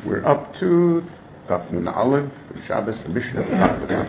We're up to Daf Nun Aleph, Shabbos, the Mishnah.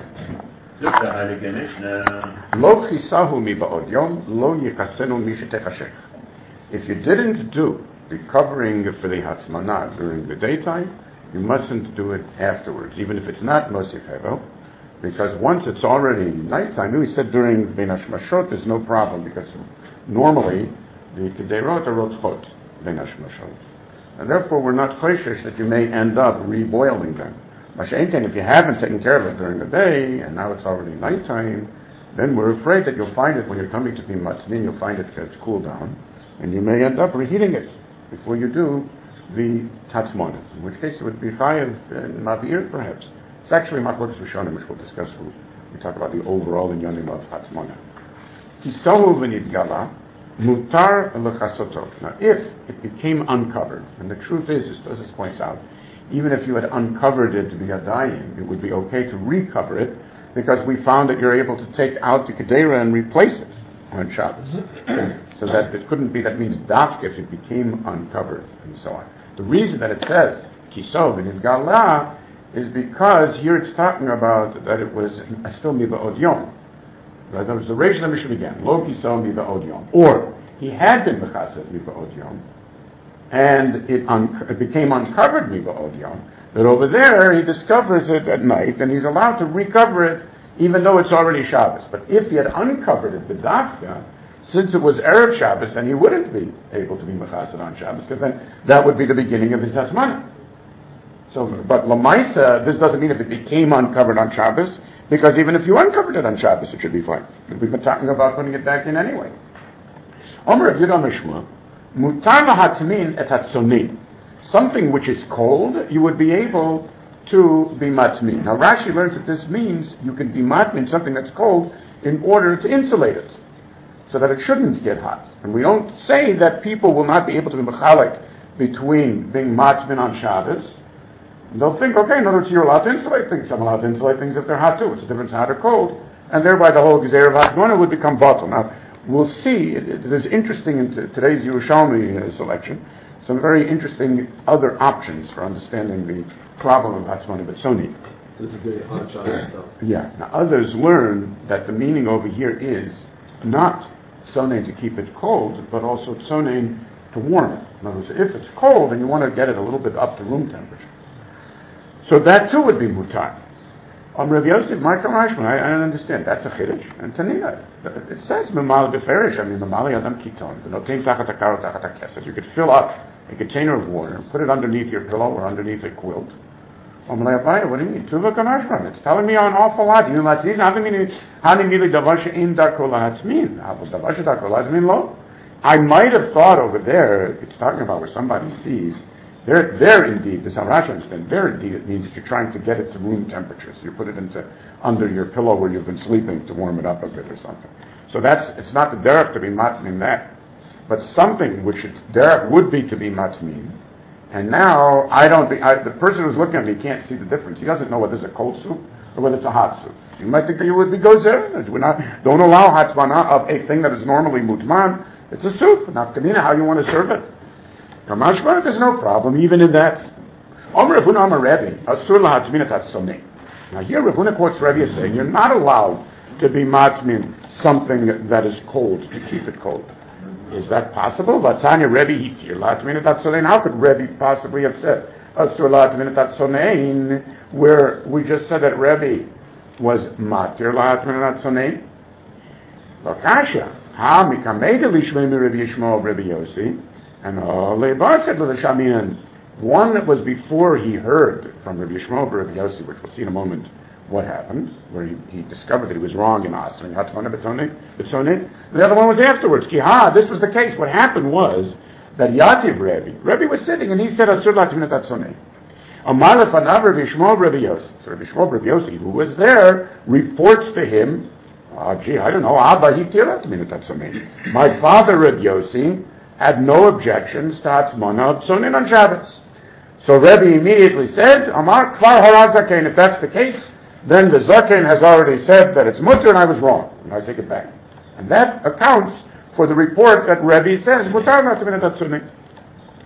Lo chisahu mi ba'od yom, lo yichasenu mi shetechashech. If you didn't do the covering for the Hatzmanah during the daytime, you mustn't do it afterwards, even if it's not Mosif Hevel, because once it's already nighttime, we said during Ben Hashmashot there's no problem, because normally the Kederot are Rotchot Ben Hashmashot. And therefore we're not choishish that you may end up reboiling them. Masha'inken, if you haven't taken care of it during the day, and now it's already nighttime, then we're afraid that you'll find it when you're coming to be matzmin, you'll find it gets cooled down, and you may end up reheating it before you do the tatzmonah, in which case it would be chayav in mavir, perhaps. It's actually machlokes rishonim, which we'll discuss when we talk about the overall inyanim of tatzmonah. Kisahu v'nidgala, mutar l'chasoto. Now, if it became uncovered, and the truth is, as Tosfos points out, even if you had uncovered it to be a dayim, it would be okay to recover it, because we found that you're able to take out the kedera and replace it on Shabbos. So that it couldn't be, that means dafka if it became uncovered, and so on. The reason that it says kisov and idgala is because here it's talking about that it was still miba'od yom. That was the Reish of the Mishnah began, lo kisov miba'od yom. Or, he had been mechased miba'od yom, and it became uncovered miba'od yom, that over there he discovers it at night, and he's allowed to recover it even though it's already Shabbos. But if he had uncovered it b'dafka, since it was Erev Shabbos, then he wouldn't be able to be mechased on Shabbos, because then that would be the beginning of his Hatzmanah. So, but Lamaisa, this doesn't mean if it became uncovered on Shabbos, because even if you uncovered it on Shabbos, it should be fine. We've been talking about putting it back in anyway. Omer of Yudam Mishma, mutar lahatmin et hatzonin. Something which is cold, you would be able to be matmin. Now Rashi learns that this means you can be matmin something that's cold in order to insulate it, so that it shouldn't get hot. And we don't say that people will not be able to be mechalik between being matmin on Shabbos. And they'll think, okay, in other words, you're allowed to insulate things. I'm allowed to insulate things if they're hot too. It's a difference hot or cold. And thereby the whole gezer of Hatmona would become bottle. Now, we'll see, it is interesting in today's Yerushalmi selection, some very interesting other options for understanding the problem of Hatmona B'tzoni. So this is the hot shot itself. Yeah. Now, others learn that the meaning over here is not tzonein to keep it cold, but also tzonein to warm it. In other words, if it's cold and you want to get it a little bit up to room temperature, so that too would be mutar. Rav Yosef, Michael Rashman, I don't understand. That's a chiddush. And Tanina, it says memal beferish. I mean, memal yadam kiton. V'notein tachat hakaro tachat hakesed. You could fill up a container of water, put it underneath your pillow or underneath a quilt. What do you mean? Tuva kanashman. It's telling me an awful lot. You know, I might have thought over there, it's talking about where somebody sees. There indeed, this how Rashi understands, there indeed it means that you're trying to get it to room temperature. So you put it under your pillow where you've been sleeping to warm it up a bit or something. So it's not the derech to be matmin that, but something which derech would be to be matmin. And now, the person who's looking at me can't see the difference. He doesn't know whether it's a cold soup or whether it's a hot soup. You might think that you would be gozer. Don't allow hatzmanah of a thing that is normally mutman. It's a soup. Nafkamina, how you want to serve it. Kamashma, there's no problem, even in that. Now here Rav Huna quotes Rebbe as saying, you're not allowed to be matmin something that is cold, to keep it cold. Is that possible? Vatanya Rebbe hitir latmin et hatzonein. How could Rebbe possibly have said asur latmin et hatzonein, where we just said that Rebbe was matir latmin et hatzonein? Lokasha, ha mikameda lishmei mi Rebbe Yishmael Rebbe Yossi. And Lebar said to the Shamian, one that was before he heard from Rabbi Yishmael Rabbi Yossi, which we'll see in a moment what happened, where he discovered that he was wrong in asking Hatzmanah B'tzoni. The other one was afterwards. This was the case. What happened was that Yativ Rebbe was sitting and he said, Asur Latminat Hatzonei. Amar lefanav Rabbi Yishmael Rabbi Yossi. So Rabbi Yishmael Rabbi Yossi, who was there, reports to him, I don't know, Abba Hitir Latminat Hatzonei. My father Rabbi Yossi had no objections to Hatzmanah B'tzonin on Shabbos. So Rebbe immediately said, Amar Kvar Harad Zaken, if that's the case, then the Zaken has already said that it's mutter and I was wrong, and I take it back. And that accounts for the report that Rebbe says, Mutar Latminat Hatzonin.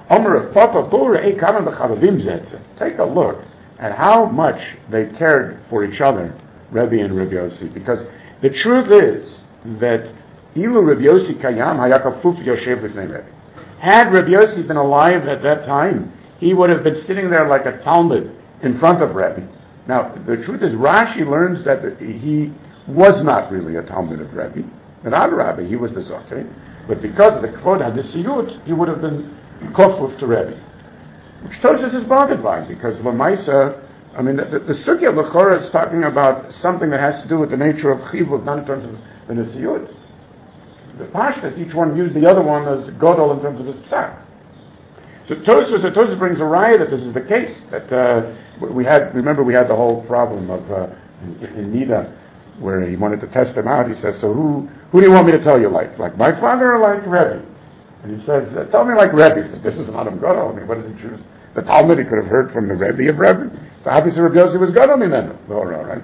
Omer of Papa Bura Ekaman B'Chavavim Zetze. Take a look at how much they cared for each other, Rebbe and Rabbi Yossi, because the truth is that Ilu Rabbi Yossi Kayam Hayakafuf Yoshev Lifnei Rebbe. Had Rabbi Yossi been alive at that time, he would have been sitting there like a Talmud in front of Rebbe. Now, the truth is, Rashi learns that he was not really a Talmud of Rebbe, but Rabbi, he was the Zohar. But because of the Kvod HaDesiyut, he would have been Kofuf to Rebbe. Which Tosfos is bothered by, because Lamaisa, I mean, the Sugya of L'chora is talking about something that has to do with the nature of Chivuk, not in terms of the Nesiyut. The Pashtas, each one used the other one as Godol in terms of his Psak. So Tosfos brings a raya that this is the case, that we had the whole problem of, in Nida, where he wanted to test him out. He says, so who do you want me to tell you like my father or like Rebbe? And he says, tell me like Rebbe. He says, this is not him Godol. I mean, what does he choose? The Talmud, he could have heard from the Rebbe of Rebbe. So obviously Rabbi Yossi was Godol Mimenu. Right?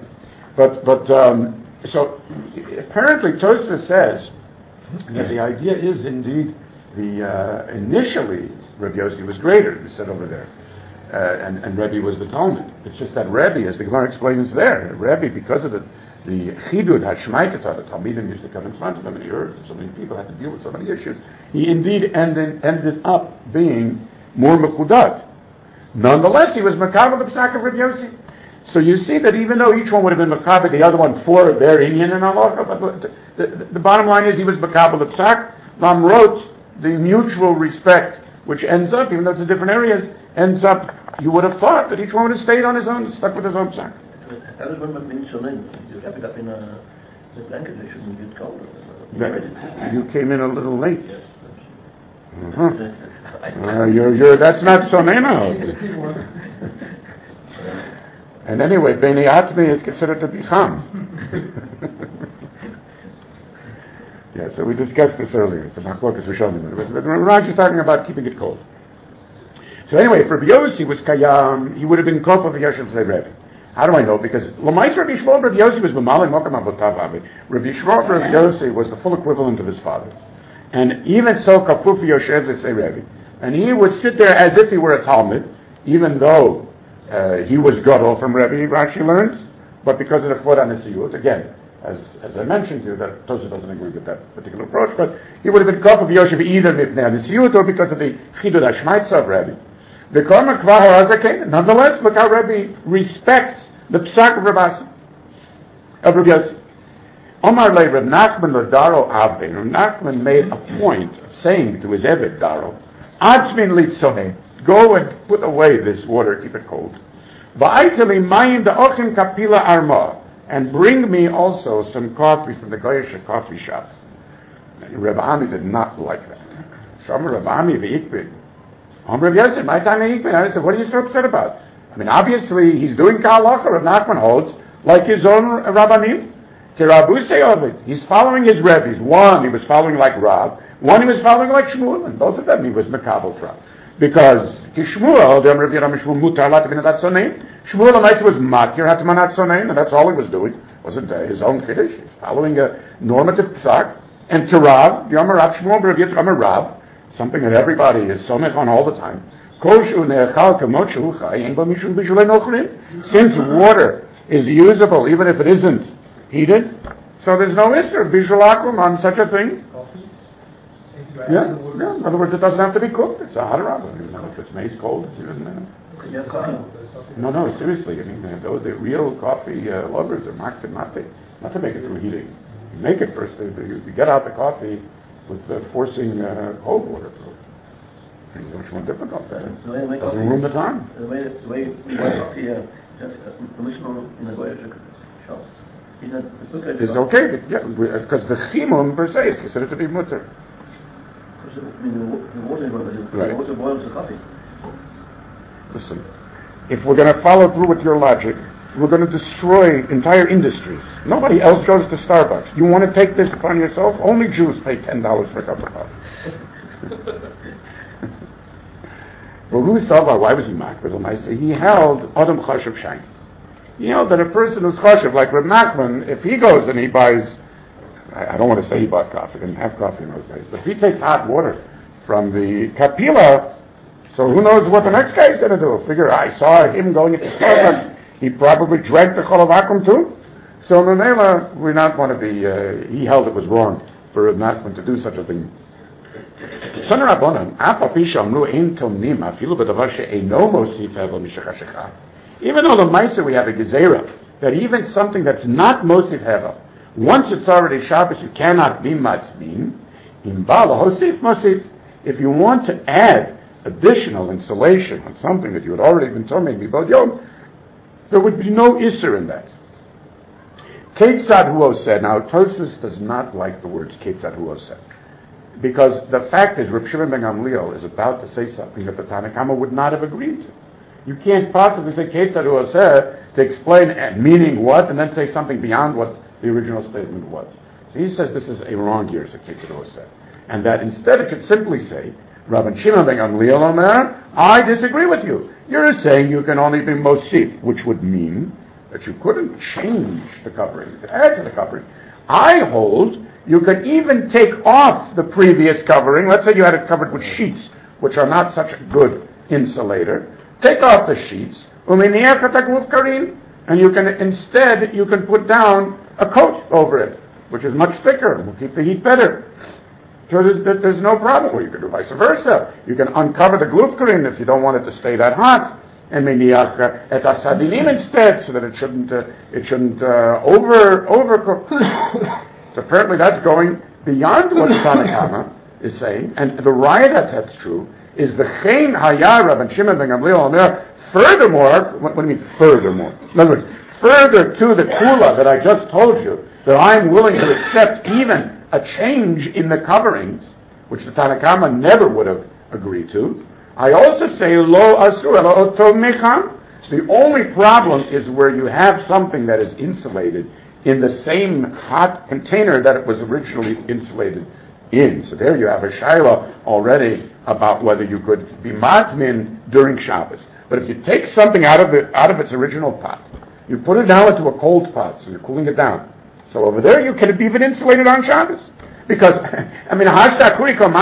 So apparently Tosfos says that the idea is indeed initially Rabbi Yossi was greater, we said over there. And Rebbe was the Talmud. It's just that Rebbe, as the Gemara explains there, Rebbe, because of the Chidud HaShmaitata, the Talmidim used to come in front of him, and he heard that so many people had to deal with so many issues, he indeed ended up being more mechudat. Nonetheless, he was makabel the psak of Rabbi Yossi. So you see that even though each one would have been makabel, the other one for their inyan and halacha, but the bottom line is he was makabel the psak. Lamrot, the mutual respect, which ends up, even though it's in different areas, ends up, you would have thought that each one would have stayed on his own, stuck with his own psak. You came in a little late. That's not sonena. And anyway, Bnei Atmi is considered to be Cham. Yeah, so we discussed this earlier. It's a machlokas rishonim. But Rashi is talking about keeping it cold. So anyway, if Rabbi Yossi was Kayam, he would have been Kof of Yoshev Tzei Rebbe. How do I know? Because L'mais Rabbi Shmuel Rabbi Yossi was B'malei Mokam Avotav Avi. Rabbi Shmuel Rabbi Yossi was the full equivalent of his father. And even so, Kafuf Yoshev Tzei Rebbe. And he would sit there as if he were a Talmud, even though he was Gadol from Rebbe, Rashi learns, but because of the Kvod HaNesiyut, again, as I mentioned to you, that Tosfos doesn't agree with that particular approach, but he would have been Kaf of Yoshev either Mipnei HaNesiyut or because of the Chidud HaShmaitza of Rebbe. The Karma Kvar HaRazaken, nonetheless, look how Rebbe respects the Psak of Rabbi Yossi. Omar Le Reb Nachman L'Daro Avin. Reb Nachman made a point of saying to his Eved Daro, Atzmin Litzoneh, go and put away this water, keep it cold. Va'aiteli mayim da'ochim kapila arma, and bring me also some coffee from the Goyish coffee shop. Reb Ami did not like that. Shomer Reb Ami v'ikbid. Reb Yosef, my time v'ikbid. I said, what are you so upset about? I mean, obviously, he's doing ka'alacha. Reb Nachman holds, like his own Rabbanim. He's following his Rebbe's. One, he was following like Rab. One, he was following like Shmuel. And both of them, he was Mekabel from. Because Shmuel, the Rav Yeram Shmuel Mutar Latvinat Sonein, Shmuel Amaita was Matir Hatmanat Sonein, and that's all he was doing. Wasn't his own Kiddush. He's following a normative psak. And to Rav, the Amar Rav Shmuel, Rav Yitzchak Rav, something that everybody is somech on all the time. Since water is usable, even if it isn't heated, so there's no issue visual akum on such a thing. Yeah. In other words, it doesn't have to be cooked. It's a hadarab. If it's made cold, it's even. No, seriously. I mean, the real coffee lovers are marked not to make it through heating. You make it first. You get out the coffee with forcing cold water through. It's much more difficult. Doesn't ruin the time. The way coffee in the Goyish shop. It's okay, because the chimum per se is considered to be mutter. The water boils the coffee. Listen, if we're going to follow through with your logic, we're going to destroy entire industries. Nobody else goes to Starbucks. You want to take this upon yourself? Only Jews pay $10 for a cup of coffee. Well, who saw that? Why was he mocked? He held Adam Chashav Shain. He held that a person who's Chashav, like Reb Nachman, if he goes and he buys, I don't want to say he bought coffee, he didn't have coffee in those days, but if he takes hot water from the kapila, So who knows what the next guy's going to do? Figure, I saw him going into Starbucks. He probably drank the Cholovakum too. So Mamela, we not want to be, he held it was wrong for a Nachman to do such a thing. Even though the Maisa we have a Gezerah, that even something that's not Mosif Hevel, once it's already Shabbos, you cannot be Matzmin. If you want to add additional insulation on something that you had already been told, maybe Bod Yom, there would be no Isser in that. Ketzad Huo said, now Tosfos does not like the words Ketzad Huo said, because the fact is, Reb Shimon ben Gamliel is about to say something that the Tanna Kama would not have agreed to. You can't possibly say Ketzad Huo said to explain meaning what, and then say something beyond what the original statement was. So he says this is a wrong year, so Ketzad Huo said. And that instead it should simply say, Rabban Shimon ben Gamliel Omer, I disagree with you. You're saying you can only be Mosif, which would mean that you couldn't change the covering, you could add to the covering. I hold you could even take off the previous covering. Let's say you had it covered with sheets, which are not such a good insulator. Take off the sheets, and you can put down a coat over it, which is much thicker and will keep the heat better. So there's no problem. Well, you can do vice versa. You can uncover the glufkarin if you don't want it to stay that hot, and miniach et asadinim instead, so that it shouldn't overcook. So apparently that's going beyond what the Tanna Kama is saying, and the riot that's true is the Chen Haya Rabban Shimon ben Gamliel Omer. Furthermore, what do you mean furthermore? In other words, further to the kula that I just told you, that I'm willing to accept even a change in the coverings, which the Tanna Kama never would have agreed to. I also say lo asur ela oto mecham. The only problem is where you have something that is insulated in the same hot container that it was originally insulated in. So there you have a shayla already about whether you could be matmin during Shabbos. But if you take something out of its original pot, you put it now into a cold pot, so you're cooling it down. So over there you can be even insulated on Shabbos. Because, I mean, I don't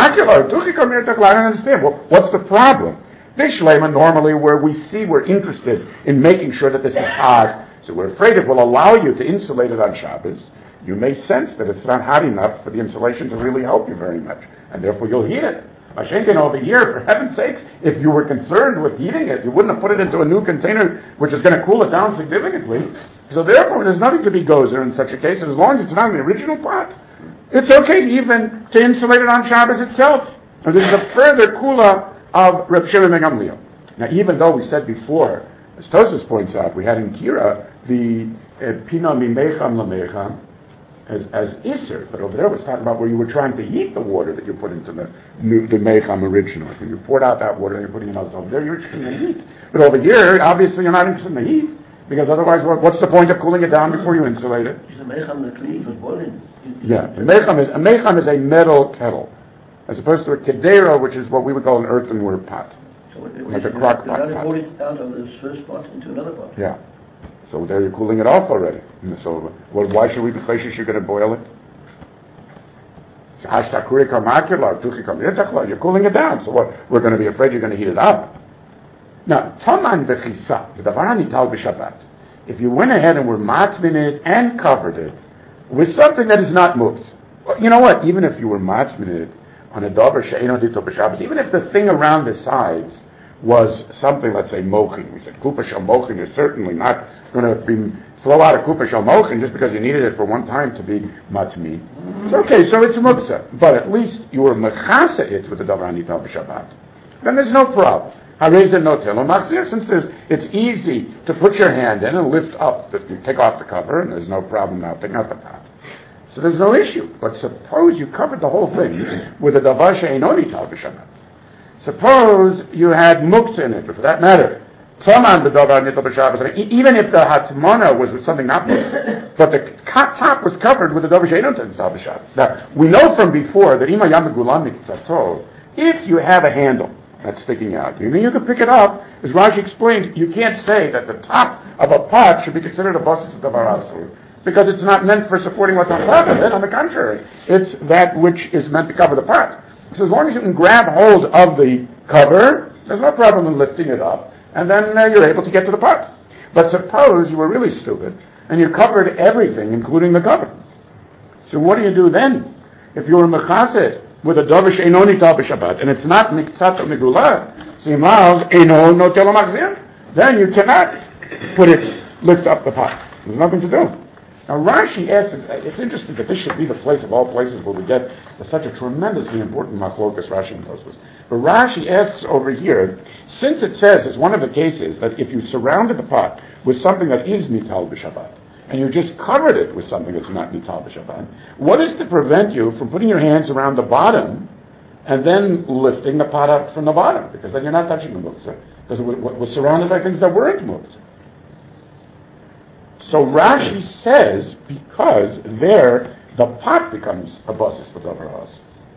understand. Well, what's the problem? Bishlema, normally where we're interested in making sure that this is hot, so we're afraid it will allow you to insulate it on Shabbos. You may sense that it's not hot enough for the insulation to really help you very much, and therefore you'll heat it. Mashenkin over here, for heaven's sakes, if you were concerned with heating it, you wouldn't have put it into a new container which is going to cool it down significantly. So therefore, there's nothing to be gozer in such a case, as long as it's not in the original pot. It's okay even to insulate it on Shabbos itself. And this is a further kula of Reb Shimon ben Gamliel. Now, even though we said before, as Tosfos points out, we had in Kira the pina mimecham lamecham as iser, but over there it was talking about where you were trying to heat the water that you put into the mecham originally. When you poured out that water and you're putting it out over there, you're interested in the heat. But over here, obviously you're not interested in the heat, because otherwise, what's the point of cooling it down before you insulate it? Yeah, a mecham is a metal kettle, as opposed to a kedera, which is what we would call an earthenware pot. So like a crock pot. Pour it out of this first pot into another pot. Yeah. So there you're cooling it off already. So why should we be chayshish you're going to boil it? You're cooling it down. So what? We're going to be afraid you're going to heat it up. Now, taman v'chisa, the davar hanital b'Shabbat. If you went ahead and were matmin it and covered it with something that is not moved, well, you know what? Even if you were matmin it on a davar she'eno dito b'Shabbat, even if the thing around the sides was something, let's say, mochin. We said kupa shel mochin is certainly not going to flow out of kupa shel mochin just because you needed it for one time to be matmi. It's okay, so it's muktzah. But at least you were mechasa it with the davar hanital b'Shabbat. Then there's no problem. Since it's easy to put your hand in and lift up, you take off the cover, and there's no problem now taking out the pot. So there's no issue. But suppose you covered the whole thing with a davar she'eno nital b'Shabbat. Suppose you had muktzah in it, or for that matter, taman b'davar nital b'Shabbat. Even if the hatmana was with something not muktzah, but the top was covered with a davar she'eno nital b'Shabbat. Now we know from before that ima yam megulam miktzatol, if you have a handle that's sticking out, you can pick it up. As Rashi explained, you can't say that the top of a pot should be considered a basis of davar asur, because it's not meant for supporting what's on top of it. On the contrary, it's that which is meant to cover the pot. So as long as you can grab hold of the cover, There's no problem in lifting it up, and then you're able to get to the pot. But suppose you were really stupid, and you covered everything, including the cover. So what do you do then? If you were mechaset with a dovish eino nital b'Shabbat, and it's not miktzat or megula, simav eino notel machzir, then you cannot lift up the pot. There's nothing to do. Now Rashi asks, it's interesting that this should be the place of all places where we get such a tremendously important machlokas Rashi and Tosfos. But Rashi asks over here, since it says it's one of the cases that if you surrounded the pot with something that is nital b'Shabbat, and you just covered it with something that's not nital b'Shabbat, what is to prevent you from putting your hands around the bottom and then lifting the pot up from the bottom? Because then you're not touching the muktzah. Because it was surrounded by things that weren't muktzah. So Rashi says, because there, the pot becomes a basis for davar ha'as.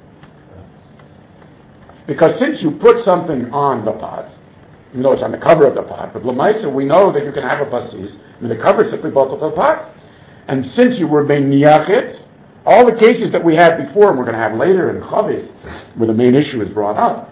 Because since you put something on the pot, even though it's on the cover of the pot, but l'maisa, we know that you can have a basis, and the cover simply bought the pot. And since you were meiniachet, all the cases that we had before, and we're going to have later in Chavis, where the main issue is brought up,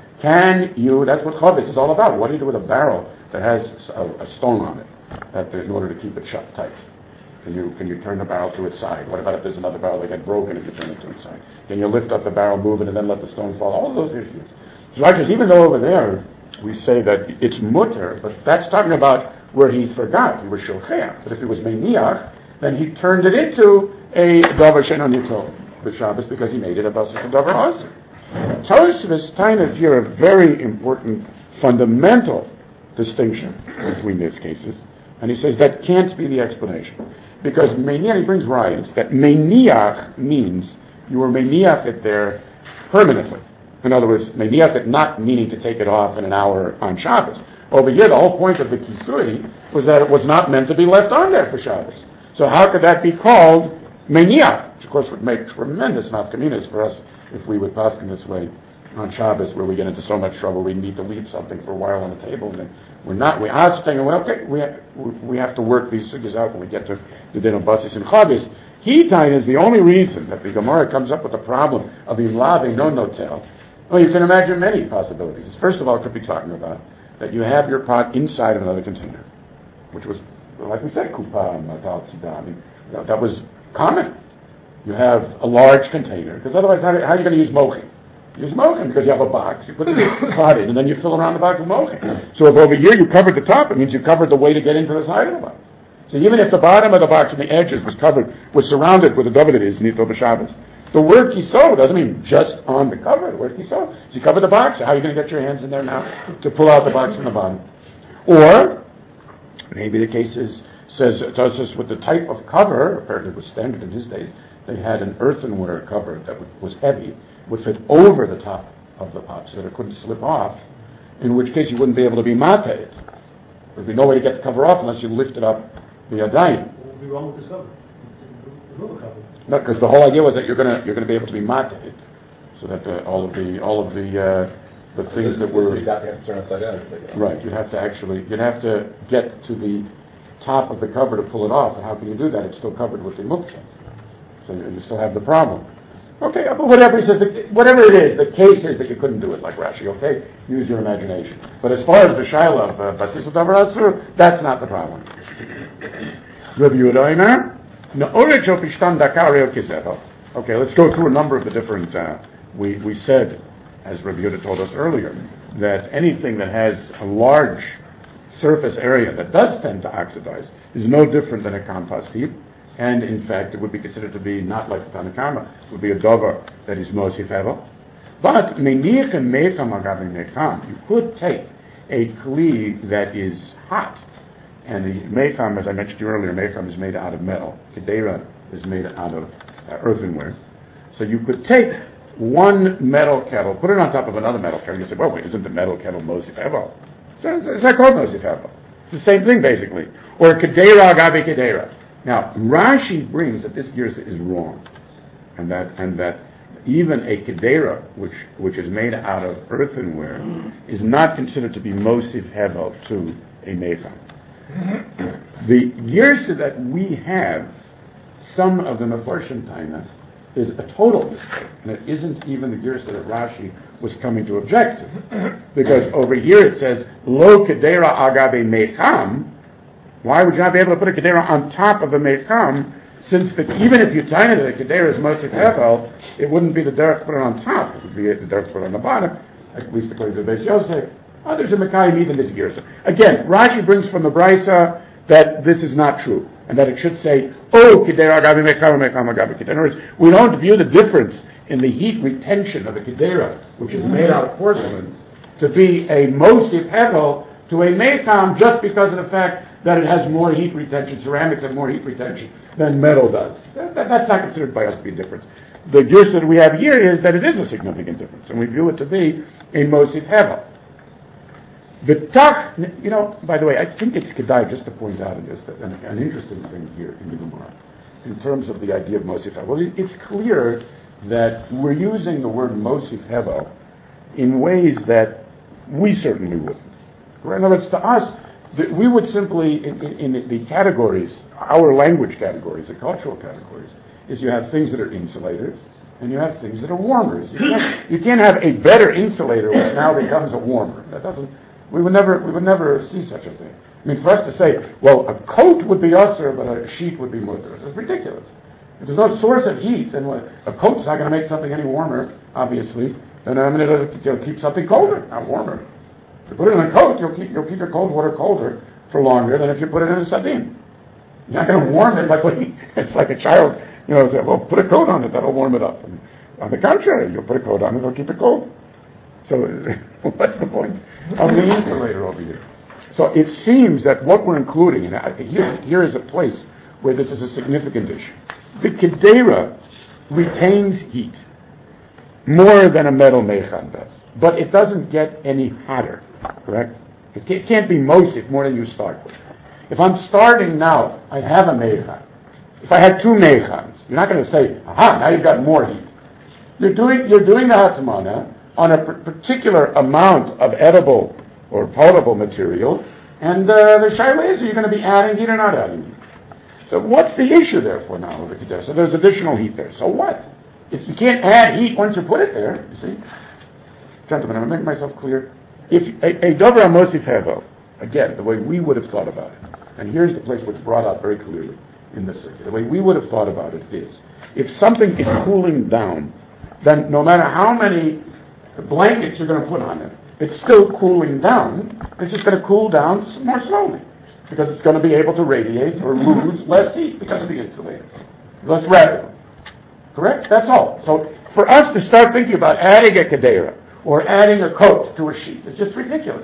that's what Chavis is all about. What do you do with a barrel that has a stone on it? In order to keep it shut tight. Can you turn the barrel to its side? What about if there's another barrel that got broken if you turn it to its side? Can you lift up the barrel, move it, and then let the stone fall? All of those issues. So actually, even though over there we say that it's mutter, but that's talking about where he forgot. He was shulcheach. But if he was meiniach, then he turned it into a davar she'eino nital b'Shabbos because he made it a basis of davar ha'as. Tosfos tainas here a very important fundamental distinction between these cases. And he says that can't be the explanation. Because meiniach, he brings riots, that meiniach means you were meiniach it there permanently. In other words, meiniach it not meaning to take it off in an hour on Shabbos. Over here, the whole point of the kisui was that it was not meant to be left on there for Shabbos. So how could that be called meiniach? Which of course would make tremendous nafkaminas for us if we would pass in this way on Shabbos, where we get into so much trouble, we need to leave something for a while on the table, and then we are saying, well, okay, we have to work these sugyas out when we get to the din of basis and chavis. Hitain is the only reason that the Gemara comes up with the problem of imlav no notel. Well, you can imagine many possibilities. First of all, it could be talking about that you have your pot inside of another container, which was, like we said, kupa, matal, tzida. I mean, that was common. You have a large container, because otherwise, how are you going to use mochi? Use mochim, because you have a box, you put the pot in, and then you fill around the box with mochim. So if over here you covered the top, it means you covered the way to get into the side of the box. So even if the bottom of the box and the edges was surrounded with a davar that is nital b'Shabbos, the word kiso doesn't mean just on the cover. The word kiso, so you cover the box, how are you going to get your hands in there now to pull out the box from the bottom? Or, maybe the case says with the type of cover, apparently it was standard in his days, they had an earthenware cover that was heavy, would fit over the top of the pot so that it couldn't slip off, in which case you wouldn't be able to be mateh. There'd be no way to get the cover off unless you lifted up the yadayim. What would be wrong with this cover? Remove the cover. No, because the whole idea was that you're going to be able to be mateh, so that all of the things that were you'd have to turn upside down. Right, you'd have to get to the top of the cover to pull it off. And how can you do that? It's still covered with the muktzah, so you still have the problem. Okay, but whatever he says, whatever it is, the case is that you couldn't do it like Rashi. Okay, use your imagination. But as far as the shaila of basis of davar asur, that's not the problem. Rabbi Yehuda Omer, na'orech al pishtan dakar el kisecho. Okay, let's go through a number of the different. We said, as Rabbi Yehuda told us earlier, that anything that has a large surface area that does tend to oxidize is no different than a compost heap. And in fact, it would be considered to be not like the Tanakama. It would be a davar that is mosif hevel. But meiniach and mecham agav mecham, you could take a kli that is hot, and the mecham, as I mentioned to you earlier, mecham is made out of metal. Kedera is made out of earthenware. So you could take one metal kettle, put it on top of another metal kettle. You say, well, wait, isn't the metal kettle mosif hevel? It's not called mosif hevel. It's the same thing basically. Or kedera agav kedera. Now, Rashi brings that this girsa is wrong, and that even a kedera, which is made out of earthenware, is not considered to be mosif hevel to a mecham. The girsa that we have, some of the mefarshim taina, is a total mistake, and it isn't even the Girsa that Rashi was coming to object to. Because over here it says, Lo kedera agabe mecham. Why would you not be able to put a kedera on top of a mecham, since even if you tie it to the kedera is mosif hevel, it wouldn't be the derech to put it on top, it would be the derech to put it on the bottom, at least according to the Beis Yosef. Others are Mekayim even this Girsa. Again, Rashi brings from the Brisa that this is not true, and that it should say, oh, kedera agabe mecham, mecham agabe kedera. In other words, we don't view the difference in the heat retention of a kedera, which is made out of porcelain, to be a mosif hevel to a mecham just because of the fact that it has more heat retention, ceramics have more heat retention than metal does. That's not considered by us to be a difference. The Girsa that we have here is that it is a significant difference, and we view it to be a mosif hevel. By the way, I think it's kedai just to point out an interesting thing here in the Gemara, in terms of the idea of mosif hevel. Well, it's clear that we're using the word mosif hevel in ways that we certainly wouldn't. In other words, to us, we would simply, in the categories, our language categories, the cultural categories, is you have things that are insulators, and you have things that are warmers. You can't have a better insulator which now becomes a warmer. We would never see such a thing. I mean, for us to say, well, a coat would be usher, but a sheet would be mutter, it's ridiculous. If there's no source of heat, then a coat's not going to make something any warmer, obviously, and it'll keep something colder, not warmer. If you put it in a coat, you'll keep your cold water colder for longer than if you put it in a sardine. You're not going to warm it by putting, it's like a child, say, well, put a coat on it, that'll warm it up. And on the contrary, you'll put a coat on it, it'll keep it cold. So, what's the point of the insulator over here? So it seems that what we're including, and here is a place where this is a significant issue. The kedera retains heat more than a metal mechan does, but it doesn't get any hotter, correct? It can't be mosif more than you start with. If I'm starting now, I have a mechan. If I had two mechans, you're not going to say, aha, now you've got more heat. You're doing the hatmana on a particular amount of edible or potable material, and the shaila is, are you going to be adding heat or not adding heat? So what's the issue therefore now with the kedera? So there's additional heat there. So what? You can't add heat once you put it there, you see? Gentlemen, I'm making myself clear. If a dover mosif hevel, again, the way we would have thought about it, and here's the place where it's brought out very clearly in this circuit, the way we would have thought about it is, if something is cooling down, then no matter how many blankets you're going to put on it, it's still cooling down. It's just going to cool down more slowly, because it's going to be able to radiate or lose less heat because of the insulator. Less rapidly. Correct? That's all. So for us to start thinking about adding a kedera or adding a coat to a sheet, it's just ridiculous.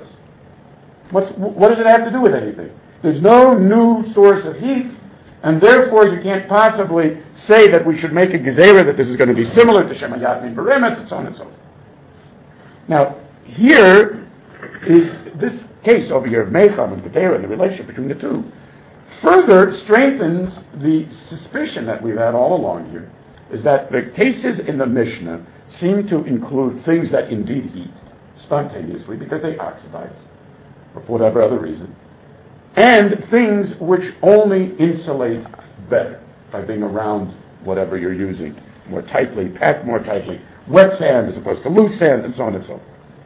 What does it have to do with anything? There's no new source of heat, and therefore you can't possibly say that we should make a gezerah that this is going to be similar to Shemayat and Beremetz, and so on and so forth. Now, here is this case over here of Mecham and Kedera and the relationship between the two further strengthens the suspicion that we've had all along here, is that the cases in the Mishnah seem to include things that indeed heat spontaneously because they oxidize, or for whatever other reason, and things which only insulate better by being around whatever you're using more tightly, packed more tightly, wet sand as opposed to loose sand, and so on and so forth.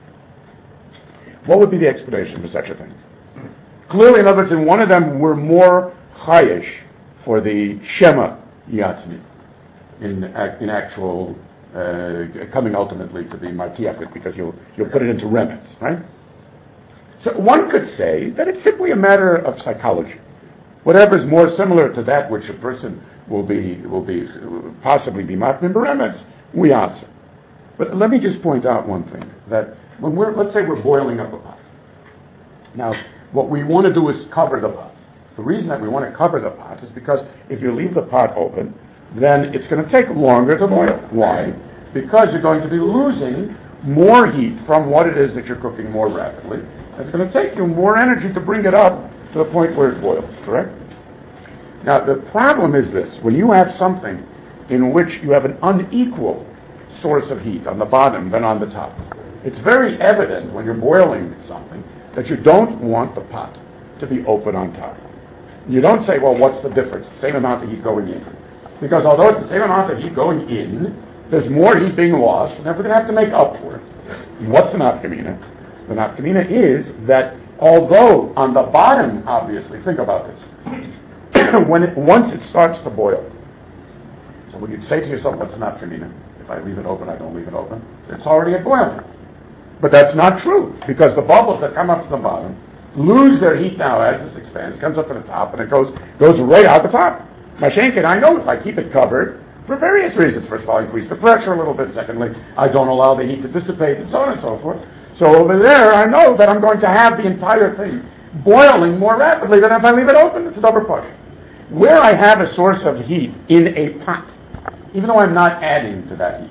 What would be the explanation for such a thing? Clearly, in other words, in one of them, we're more chayish for the Shema Yatni in actual coming ultimately to be Martiafit, because you'll put it into remnants, right? So one could say that it's simply a matter of psychology. Whatever is more similar to that which a person will possibly be matmin beremets, we answer. But let me just point out one thing, that when let's say we're boiling up a pot. Now, what we want to do is cover the pot. The reason that we want to cover the pot is because if you leave the pot open, then it's going to take longer to boil. Why? Because you're going to be losing more heat from what it is that you're cooking more rapidly. It's going to take you more energy to bring it up to the point where it boils, correct? Now, the problem is this. When you have something in which you have an unequal source of heat on the bottom than on the top, it's very evident when you're boiling something that you don't want the pot to be open on top. You don't say, well, what's the difference? The same amount of heat going in. Because although it's the same amount of heat going in, there's more heat being lost, and therefore we're going to have to make up for it. What's the nafkamina? The nafkamina is that although on the bottom, obviously, think about this, once it starts to boil, so when you'd say to yourself, what's the nafkamina? If I leave it open, I don't leave it open. It's already at boiling. But that's not true, because the bubbles that come up to the bottom lose their heat now as this expands, comes up to the top, and it goes right out the top. Mashenkin, I know if I keep it covered, for various reasons. First of all, I increase the pressure a little bit. Secondly, I don't allow the heat to dissipate, and so on and so forth. So over there, I know that I'm going to have the entire thing boiling more rapidly than if I leave it open. It's a double push. Where I have a source of heat in a pot, even though I'm not adding to that heat.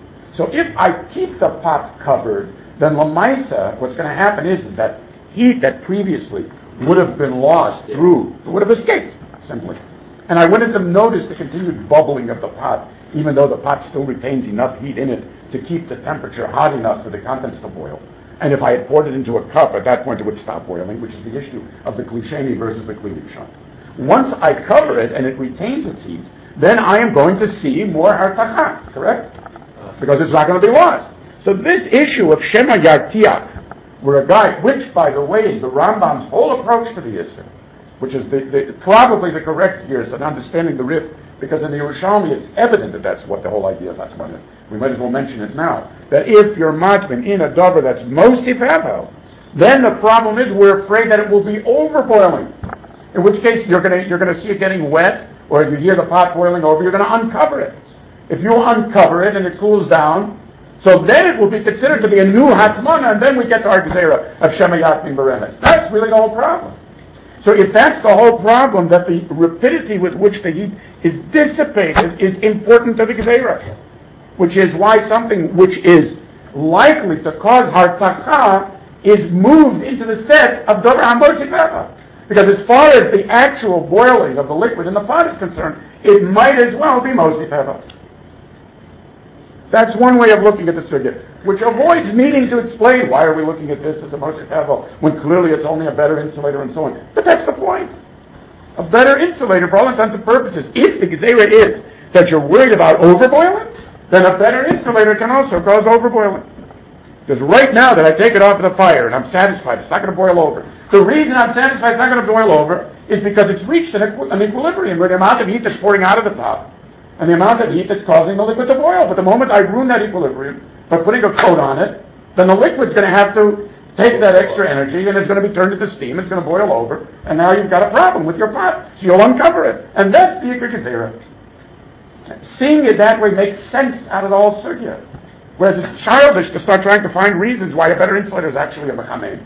So if I keep the pot covered, then Lamaisa, what's going to happen is that heat that previously would have been lost would have escaped, simply. And I wouldn't have noticed the continued bubbling of the pot, even though the pot still retains enough heat in it to keep the temperature hot enough for the contents to boil. And if I had poured it into a cup, at that point it would stop boiling, which is the issue of the klisheni versus the kliyushan. Once I cover it and it retains its heat, then I am going to see more hartacha, correct? Because it's not going to be lost. So this issue of Shema Yartiach, where a guy, which by the way is the Rambam's whole approach to the Yisr, which is probably the correct years and understanding the Rif, because in the Yerushalmi it's evident that that's what the whole idea of Hatzman is. We might as well mention it now. That if you're matmin in a dover that's mosif hevel, then the problem is we're afraid that it will be overboiling. In which case you're going to see it getting wet, or if you hear the pot boiling over, you're going to uncover it. If you uncover it and it cools down, so then it will be considered to be a new Hatmana, and then we get to our Gezerah of Shema Yatmin Beremes. That's really the whole problem. So if that's the whole problem, that the rapidity with which the heat is dissipated is important to the Gezerah, which is why something which is likely to cause Hartacha is moved into the set of Dover HaMoshe Beva. Because as far as the actual boiling of the liquid in the pot is concerned, it might as well be Moshe Beva. That's one way of looking at the sugya, which avoids needing to explain why are we looking at this as a Moshe Tevel when clearly it's only a better insulator and so on. But that's the point. A better insulator for all intents and purposes. If the Gezerah is that you're worried about overboiling, then a better insulator can also cause overboiling. Because right now that I take it off of the fire and I'm satisfied, it's not going to boil over. The reason I'm satisfied it's not going to boil over is because it's reached an equilibrium where the amount of heat that's pouring out of the top and the amount of heat that's causing the liquid to boil. But the moment I ruin that equilibrium by putting a coat on it, then the liquid's going to have to take that extra energy and it's going to be turned into steam, it's going to boil over, and now you've got a problem with your pot. So you'll uncover it. And that's the Ikar Gezerah. Seeing it that way makes sense out of the whole sugya. Whereas it's childish to start trying to find reasons why a better insulator is actually a Mechameh.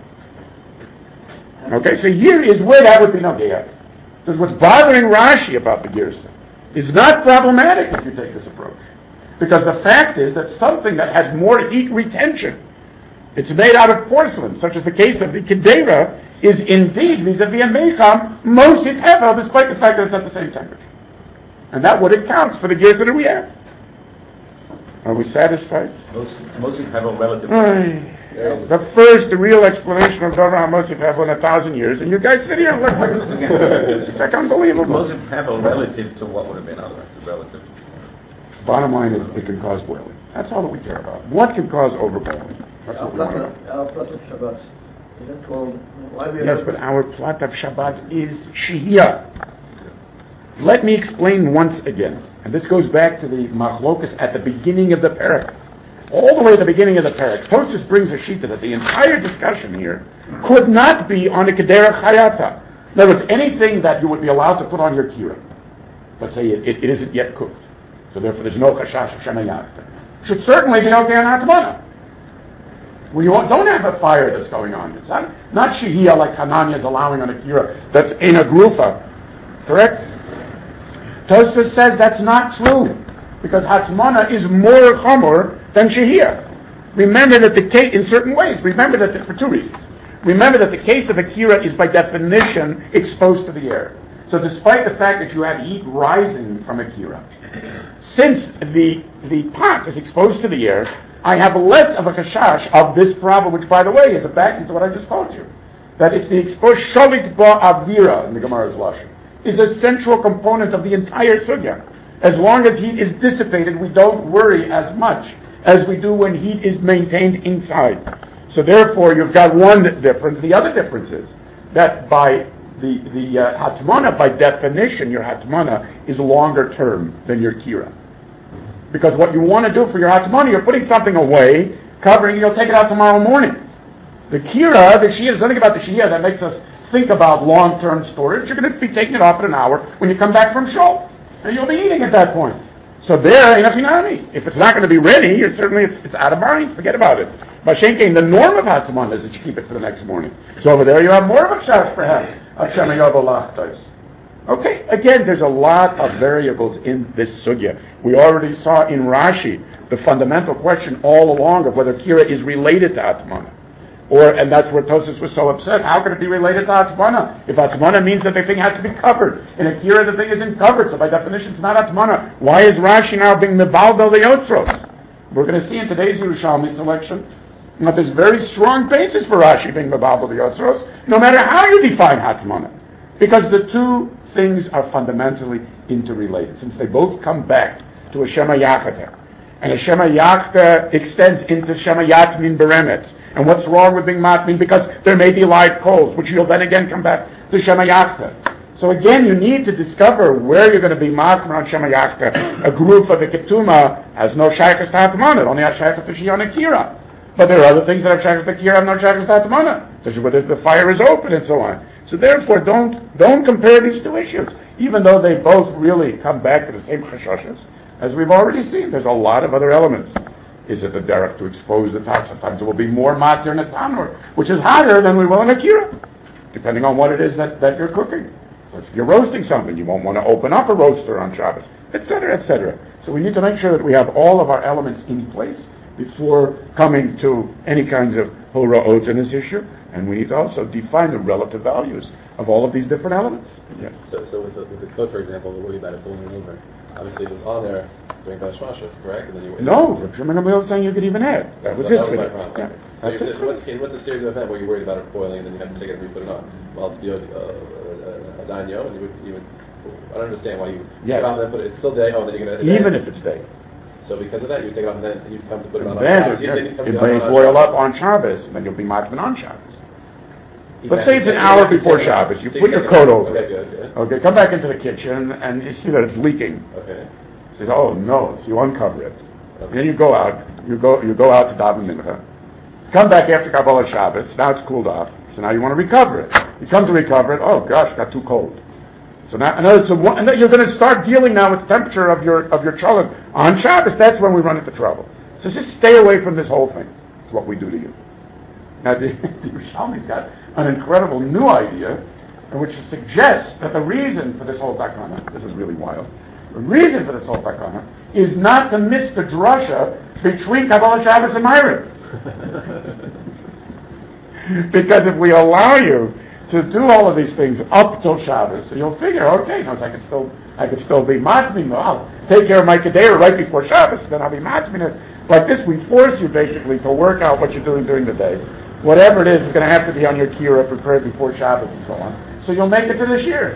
Okay, so here is where that would be Nogea. Because what's bothering Rashi about the Girsa is not problematic if you take this approach. Because the fact is that something that has more heat retention, it's made out of porcelain, such as the case of the Kedera, is indeed vis-a-vis a Mecham, most it hevel, despite the fact that it's at the same temperature. And that what it counts for the Girsa that we have. Are we satisfied? Mostly hevel relative. The real explanation of Dover HaMoshe Hevel in 1,000 years, and you guys sit here and look like it's like unbelievable. Mostly hevel relative to what would have been otherwise. Relative. Bottom line is it can cause boiling. That's all that we care about. What can cause overboiling? That's what we want to know. Our Plat of Shabbat, is that called? Yes, but our Plat of Shabbat is Shehiyah. Let me explain once again. And this goes back to the Machlokas at the beginning of the parak. All the way at the beginning of the parak, Tosfos brings a shita that the entire discussion here could not be on a Kedera Chayata. In other words, anything that you would be allowed to put on your kira. Let's say it isn't yet cooked. So therefore there's no Chashash of Shemayat. Should certainly be okay on Atmana. When you don't have a fire that's going on. It's not Shehiyah like Hananya is allowing on a kira that's in a grufa. Correct? Tosfos says that's not true, because Hatmana is more chamor than Shehiyah. Remember that the case, in certain ways, for two reasons. Remember that the case of Akira is by definition exposed to the air. So despite the fact that you have heat rising from Akira, since the pot is exposed to the air, I have less of a chashash of this problem, which by the way is a back into what I just told you. That it's the exposed shalit ba avira in the Gemara's Lashon. Is a central component of the entire sugya. As long as heat is dissipated, we don't worry as much as we do when heat is maintained inside. So therefore, you've got one difference. The other difference is that by the hatmana, by definition, your hatmana is longer term than your kira. Because what you want to do for your hatmana, you're putting something away, covering, you'll take it out tomorrow morning. The kira, the shia, there's nothing about the shia that makes us think about long-term storage. You're going to be taking it off in an hour when you come back from shul. And you'll be eating at that point. So there, if it's not going to be ready, it's out of mind. Forget about it. Bashenkein, the norm of Hatzman is that you keep it for the next morning. So over there you have more of a shash perhaps. Okay, again, there's a lot of variables in this sugya. We already saw in Rashi the fundamental question all along of whether kira is related to Atmana. And that's where Tosfos was so upset. How can it be related to Atmana? If Atmana means that the thing has to be covered. In a kira, the thing isn't covered, so by definition it's not Atmana. Why is Rashi now being Mebaldo the Yotzros? We're going to see in today's Yerushalmi selection that there's very strong basis for Rashi being Mebaldo the Yotzros, no matter how you define Atmana. Because the two things are fundamentally interrelated, since they both come back to a Shema Yachata. And a Shema Yachta extends into Shema Yatmin Beremetz. And what's wrong with being Matmin? Because there may be live coals, which you'll then again come back to Shema Yachta. So again, you need to discover where you're going to be Matmin on Shema Yachta. A group of the Ketuma has no Shaykhas Tatmana, it only has Shaykhas to Shion Akira. But there are other things that have Shaykhas to Akira and no Shaykhas Tatmana, such as whether the fire is open and so on. So therefore, don't compare these two issues, even though they both really come back to the same chashashas. As we've already seen, there's a lot of other elements. Is it the derech to expose the top? Sometimes it will be more matir in a tanur, which is hotter than we will in a kira, depending on what it is that you're cooking. So if you're roasting something, you won't want to open up a roaster on Shabbos, etc., etc. So we need to make sure that we have all of our elements in place before coming to any kinds of hora'ot in this issue, and we need to also define the relative values of all of these different elements. Yes. So with the cook, for example, the worry about it boiling over. Obviously, it was on there during Bashmashas, correct? And then you No, Shimon was saying you could even add. That was his my problem. Yeah. Okay. So what's the series of events where you're worried about it boiling and then you have to take it and re-put it on? Well, it's a danyo, and you would I don't understand why you yes. put it on, it's still day. Oh, then you're going to even if it's day. So because of that, you take it off and then you come to put it on. Then it may boil up on Shabbos, and then you'll be matman on Shabbos. Let's say it's an hour before Shabbos. You put your coat over it. Good. Okay, come back into the kitchen and you see that it's leaking. Okay. Says, oh no, so you uncover it. Okay. Then you go out to daven mincha. Come back after Kabbalah Shabbos. Now it's cooled off. So now you want to recover it. You come to recover it. Oh gosh, it got too cold. So now, and then you're going to start dealing now with the temperature of your cholent on Shabbos. That's when we run into trouble. So just stay away from this whole thing. It's what we do to you. Now the Yerushalmi's got an incredible new idea, which suggests that the reason for this whole takana, this is really wild, the reason for this whole takana is not to miss the drasha between Kabbalah Shabbos and Ma'ariv. Because if we allow you to do all of these things up till Shabbos, so you'll figure, okay, no, I could still be matmin. I'll take care of my kedera right before Shabbos, then I'll be matmin. Like this, we force you basically to work out what you're doing during the day. Whatever it is going to have to be on your kira, prepared before Shabbos and so on. So you'll make it to this year.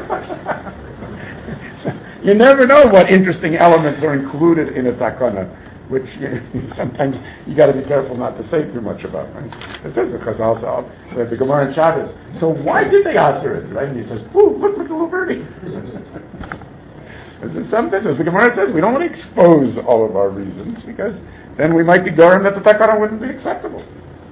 So you never know what interesting elements are included in a takana, which sometimes you got to be careful not to say too much about, right? This is a chazal sal, the Gemara in Shabbos. So why did they answer it, right? And he says, "Ooh, look at the little birdie." This is some business. The Gemara says we don't want to expose all of our reasons because then we might be garum that the takana wouldn't be acceptable.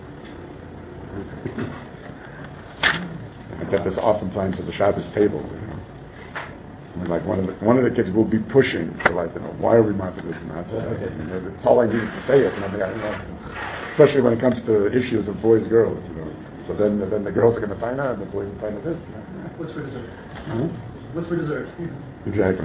I get this oftentimes at the Shabbos table. Like one of the kids will be pushing for why are we mounted this and that? It's all I need is to say it. Especially when it comes to issues of boys, girls. So then the girls are going to find out and the boys are find out this. What's for dessert? Huh? What's for dessert? Exactly.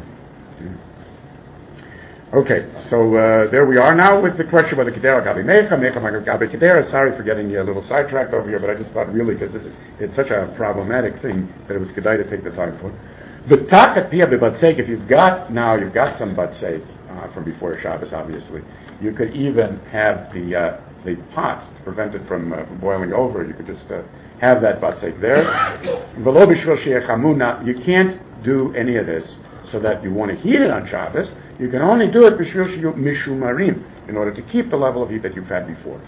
Okay, so there we are now with the question whether Kedera Gabi Mecha, Mecha Gabi Kedera. Sorry for getting a little sidetracked over here, but I just thought really, because it's such a problematic thing that it was Kedai to take the time for. The Takat Pia B'Batseik, if you've got some Batseik from before Shabbos, obviously, you could even have the pot to prevent it from boiling over. You could just have that Batseik there. You can't do any of this so that you want to heat it on Shabbos, you can only do it b'shvil sheyu mishumarim, in order to keep the level of heat that you've had before.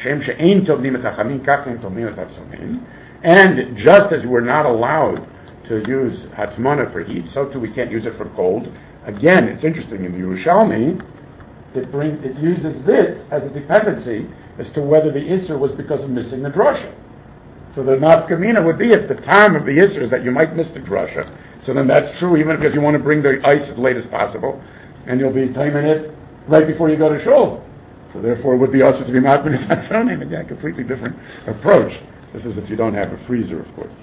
And just as we're not allowed to use hatzmana for heat, so too we can't use it for cold. Again, it's interesting, in the Yerushalmi, it uses this as a dependency as to whether the Isser was because of missing the drasha. So the nafkamina would be if the time of the Isser is that you might miss the drasha. So then that's true even if you want to bring the ice as late as possible, and you'll be timing it right before you go to shul. So therefore it would be also to be matmin hatzonim. Again, a completely different approach. This is if you don't have a freezer, of course.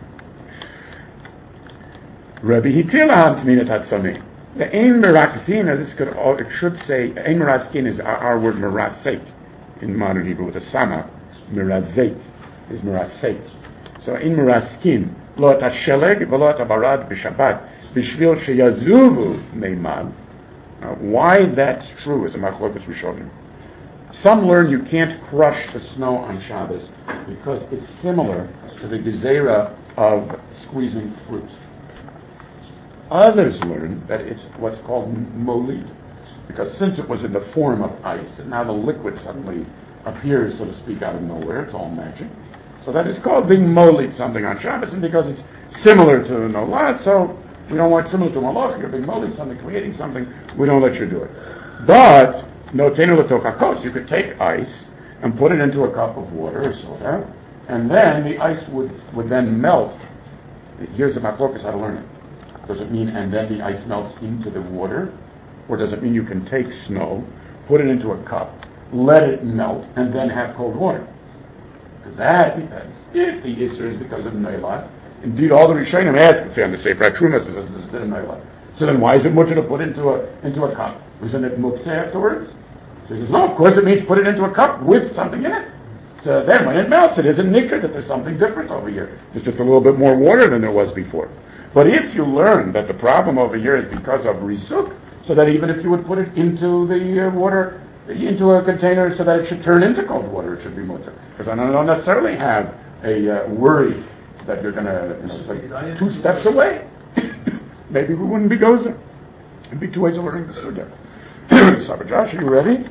Rabbi Hitila Hamtminat Hatzonim. The Ein Merakzina, it should say, Ein Meraskin is our word Merasek in modern Hebrew with a Sama. Merazek is Merasek. So Ein Meraskin, Lo at HaSheleg, V'lo at HaBarad B'Shabbat, B'Shvil Sheyazuvu Meimad. Why that's true is a Machlokas Rishonim. Some learn you can't crush the snow on Shabbos because it's similar to the gezerah of squeezing fruit. Others learn that it's what's called molid, because since it was in the form of ice, and now the liquid suddenly appears, so to speak, out of nowhere, it's all magic. So that is called being molid something on Shabbos, and because it's similar to nolad, so we don't want similar to malach, you're being molid something, creating something, we don't let you do it. But, notenu l'tochakos, you could take ice and put it into a cup of water or soda, and then the ice would then melt. Here's the machlokas how to learn it. Does it mean and then the ice melts into the water? Or does it mean you can take snow, put it into a cup, let it melt, and then have cold water? Because that depends. If the Isser is because of Neilat, indeed all the Rishonim ask, say on the Sefer HaTruma says this is Neilat. So then why is it mutter to put into a cup? Isn't it muktzeh afterwards? So he says, no, of course it means put it into a cup with something in it. So then when it melts, it isn't nicker that there's something different over here. There's just a little bit more water than there was before. But if you learn that the problem over here is because of risuk, so that even if you would put it into the water, into a container so that it should turn into cold water, it should be mutter. Because I don't necessarily have a worry that you're going to, it's like 2 steps away. Maybe we wouldn't be gozer. It'd be 2 ways of learning the sugya. Sabbath Josh, are you ready?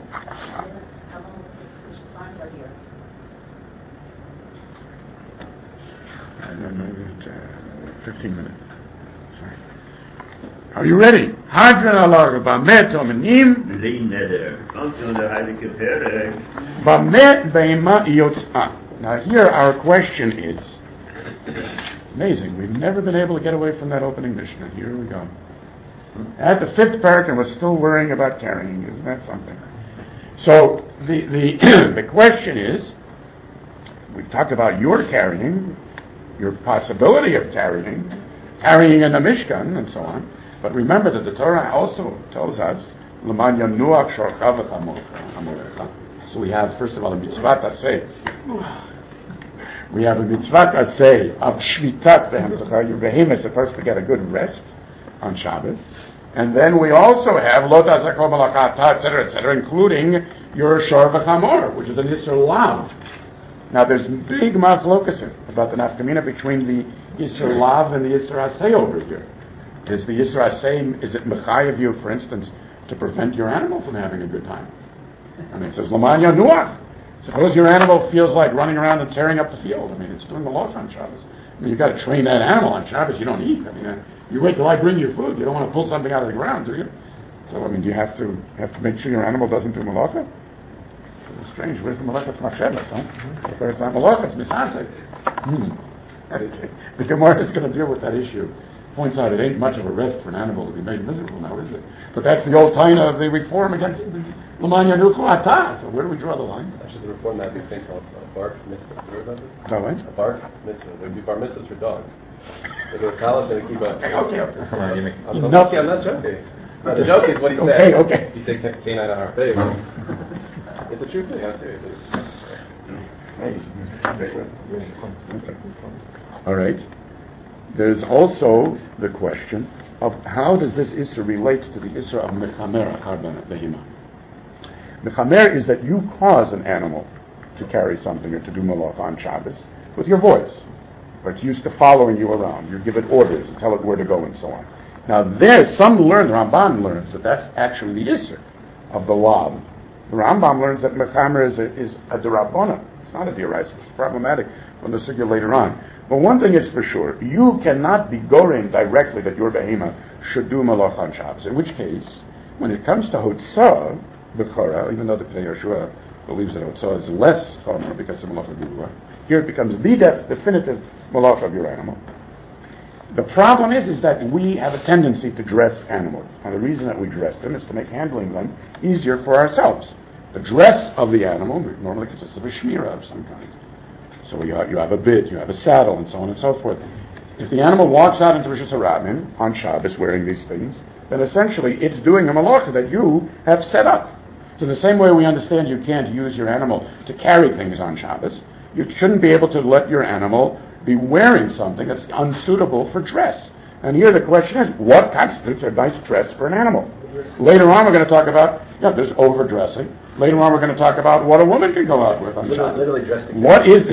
I don't know, 15 minutes. Sorry. Are you ready? Hadran alar b'met omenim Li neder. Also the heilige Perek. b'met be'ema yotzah. Now here our question is, amazing, we've never been able to get away from that opening Mishnah. Here we go. At the 5th parak, and we're still worrying about carrying. Isn't that something? So the question is, we've talked about your carrying, your possibility of carrying in the Mishkan, and so on. But remember that the Torah also tells us, L'man yanuach shorcha v'chamorecha. So we have, first of all, a mitzvah aseh. We have a mitzvah aseh of shvitat v'hamtecha. Your behemoth is supposed to get a good rest on Shabbos. And then we also have lo ta'zakol malachata, etc., including your shor v'chamor, which is an Yisr Lav. Now there's big machlokas about the nafkamina between the Yisr Lav and the Yisr Aseh over here. Is the Yisr Aseh, is it mechayev you, for instance, to prevent your animal from having a good time? I mean, it says L'man yanuach. Suppose your animal feels like running around and tearing up the field. I mean, it's doing the law on Shabbos. I mean, you've got to train that animal on Shabbos. You don't eat. I mean, you wait till I bring you food. You don't want to pull something out of the ground, do you? So, I mean, do you have to make sure your animal doesn't do malacha? It's strange. Where's the malachas machshavas, huh? Where it's not malachas, misasek. The Gemara is going to deal with that issue. Points out it ain't much of a rest for an animal to be made miserable now, is it? But that's the old taina of the reform against L'man yanuchu atah. So where do we draw the line? Actually, the reform might be a thing called a bark mitzvah. Have you heard about it? No, what? A bark mitzvah. There would be bar mitzvahs for dogs. They do a talisman to keep up. Okay. Come on, Jimmy. I'm not joking. No, the joke is what he said. Okay. He said canine on our face. It's a true thing. I'm serious. All right. There's also the question of how does this Isra relate to the Isra of Mechamer Achar Behima. Mechamer is that you cause an animal to carry something or to do malach on Shabbos with your voice. Or it's used to following you around. You give it orders and tell it where to go and so on. Now there, some learn, the Ramban learns that that's actually the Isser of the law. The Rambam learns that Mechamer is a derabona. It's not a deraisa. It's problematic from the sugya later on. But one thing is for sure, you cannot be goring directly that your behema should do malach on Shabbos. In which case, when it comes to Hotzah, Bechora, even though the Pnei Yehoshua believes that Hotzah is less chomer because of malach of here it becomes the definitive malach of your animal. The problem is that we have a tendency to dress animals. And the reason that we dress them is to make handling them easier for ourselves. The dress of the animal normally consists of a shmirah of some kind. So you have a bit, you have a saddle, and so on and so forth. If the animal walks out into Rishus HaRabim on Shabbos wearing these things, then essentially it's doing a malacha that you have set up. So the same way we understand you can't use your animal to carry things on Shabbos, you shouldn't be able to let your animal be wearing something that's unsuitable for dress. And here the question is, what constitutes a nice dress for an animal? Later on we're going to talk about, there's overdressing. Later on we're going to talk about what a woman can go out with on Shabbos. Literally dressed in What is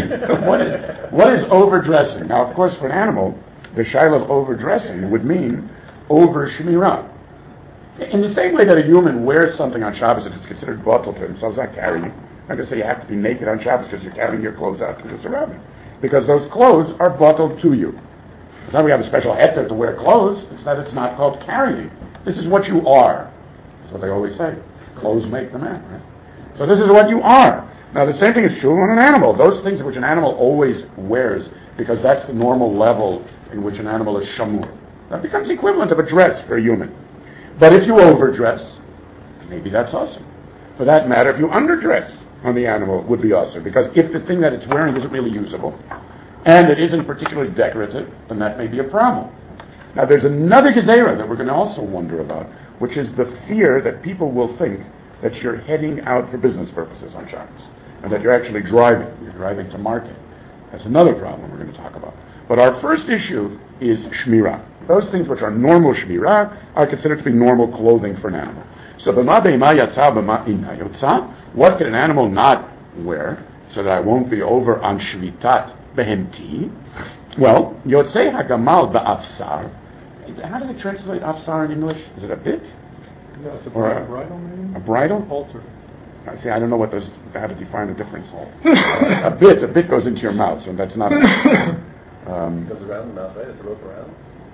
overdressing? Now, of course, for an animal, the shaila of overdressing would mean over shmirah. In the same way that a human wears something on Shabbos and it's considered batal to himself, it's not carrying. I'm not going to say you have to be naked on Shabbos because you're carrying your clothes out to the rabbin. Because those clothes are batal to you. It's not we have a special heter to wear clothes, it's that it's not called carrying. This is what you are. That's what they always say. Clothes make the man, right? So this is what you are. Now the same thing is true on an animal. Those things which an animal always wears, because that's the normal level in which an animal is shamur. That becomes equivalent of a dress for a human. But if you overdress, maybe that's awesome. For that matter, if you underdress on the animal, it would be awesome. Because if the thing that it's wearing isn't really usable, and it isn't particularly decorative, then that may be a problem. Now there's another gezerah that we're going to also wonder about, which is the fear that people will think that you're heading out for business purposes on Shabbos, and that you're actually driving. You're driving to market. That's another problem we're going to talk about. But our first issue is shmirah. Those things which are normal shmirah are considered to be normal clothing for an animal. So what can an animal not wear so that I won't be over on shvitat behemti? Well, yotzei hagamal ba'afsar. How do they translate afsar in English? Is it a bit? No, it's a Or bridle, maybe? A bridle? Halter. I see, I don't know how to define the difference. A bit goes into your mouth, so that's not... It goes around the mouth, right? It's a rope around.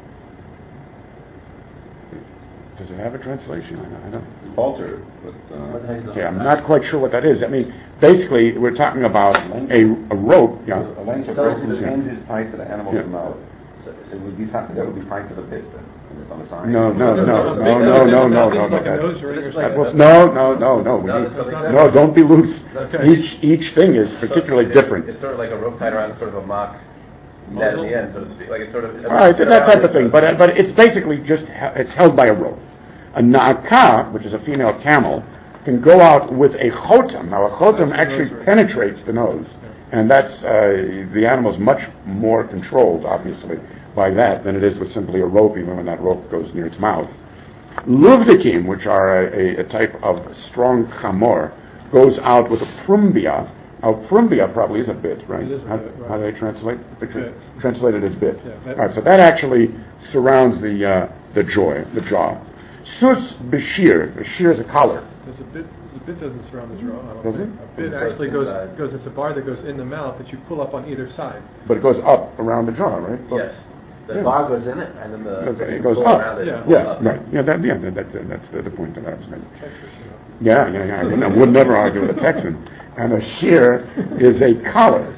Does it have a translation? I don't. Halter. Okay, I'm not quite sure what that is. I mean, basically, we're talking about a rope. Yeah. A length of rope whose end is tied to the animal's Yeah. mouth. It would be something that would be tied to the bit then, and it's on the side. No. Like a nose ring or something. No. Don't be loose. Each thing is particularly different. It's sort of like a rope tied around sort of a mock net at the end, so to speak. Like it's sort of... All right, that type of thing. But it's basically just it's held by a rope. A na'aka, which is a female camel, can go out with a chotam. Now, a chotam actually penetrates the nose, and that's the animal's much more controlled, obviously, by that than it is with simply a rope, even when that rope goes near its mouth. Luvdikim, which are a type of strong chamor, goes out with a prumbia. Now, prumbia probably is a bit, right? It is a bit, right. How do they translate? Bit. Translate it as bit. Yeah, All right, so that actually surrounds the jaw. Sus b'shir. B'shir is a collar. There's a bit. The bit doesn't surround the jaw. I don't Does think. it? A bit actually goes. It's a bar that goes in the mouth that you pull up on either side. But it goes up around the jaw, right? Yes. The Yeah. bar goes in it, and then It goes pull up. around it. Yeah. Pull Yeah, up. right. Yeah, that's the point that I was making. Texas, you know. Yeah. I would never argue with a Texan. And a shear is a collar.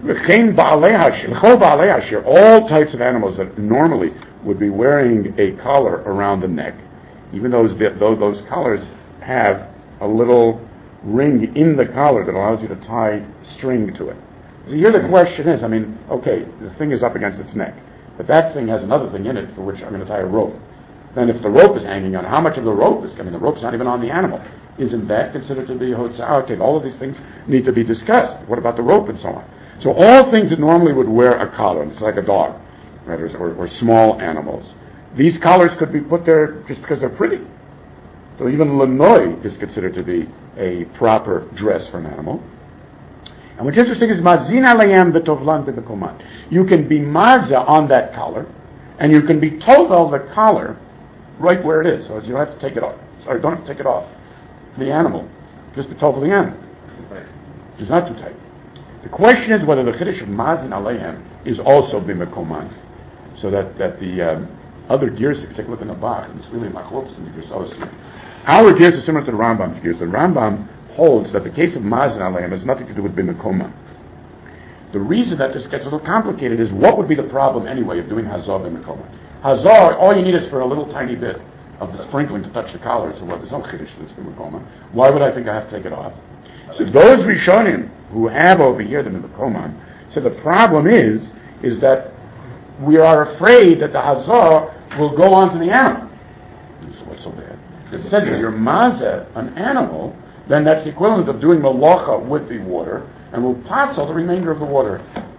All types of animals that normally would be wearing a collar around the neck, even though those collars have a little ring in the collar that allows you to tie string to it. So here the question is, okay, the thing is up against its neck, but that thing has another thing in it for which I'm going to tie a rope. Then if the rope is hanging on, how much of the rope is, the rope's not even on the animal. Isn't that considered to be hotzah? Okay, all of these things need to be discussed. What about the rope and so on? So all things that normally would wear a collar, it's like a dog, right, or small animals. These collars could be put there just because they're pretty. So even lanoi is considered to be a proper dress for an animal. And what's interesting is mazin alayam v'tovlan b'bekoman. You can be maza on that collar, and you can be told of the collar right where it is. So you don't have to take it off. Sorry, don't have to take it off. The animal. Just be told for the animal. It's not too tight. The question is whether the Chiddush of Mazin Aleihem is also Bimekoman. So that the other gears, if you take a look in the Bach, and it's really Machlokes in the Gersos here. Our gears are similar to the Rambam's gears. The Rambam holds that the case of Mazin Aleihem has nothing to do with Bimekoman. The reason that this gets a little complicated is what would be the problem anyway of doing Hazor Bimekoman? Hazor, all you need is for a little tiny bit of the sprinkling to touch the collar. So there's no Chiddush that's Bimekoman. Why would I think I have to take it off? So those Rishonim who have over here the Bimekoman, so the problem is that we are afraid that the Hazor will go onto the animal. So what's so bad? It says if you're mazeh, an animal, then that's the equivalent of doing malacha with the water, and will pass all the remainder of the water.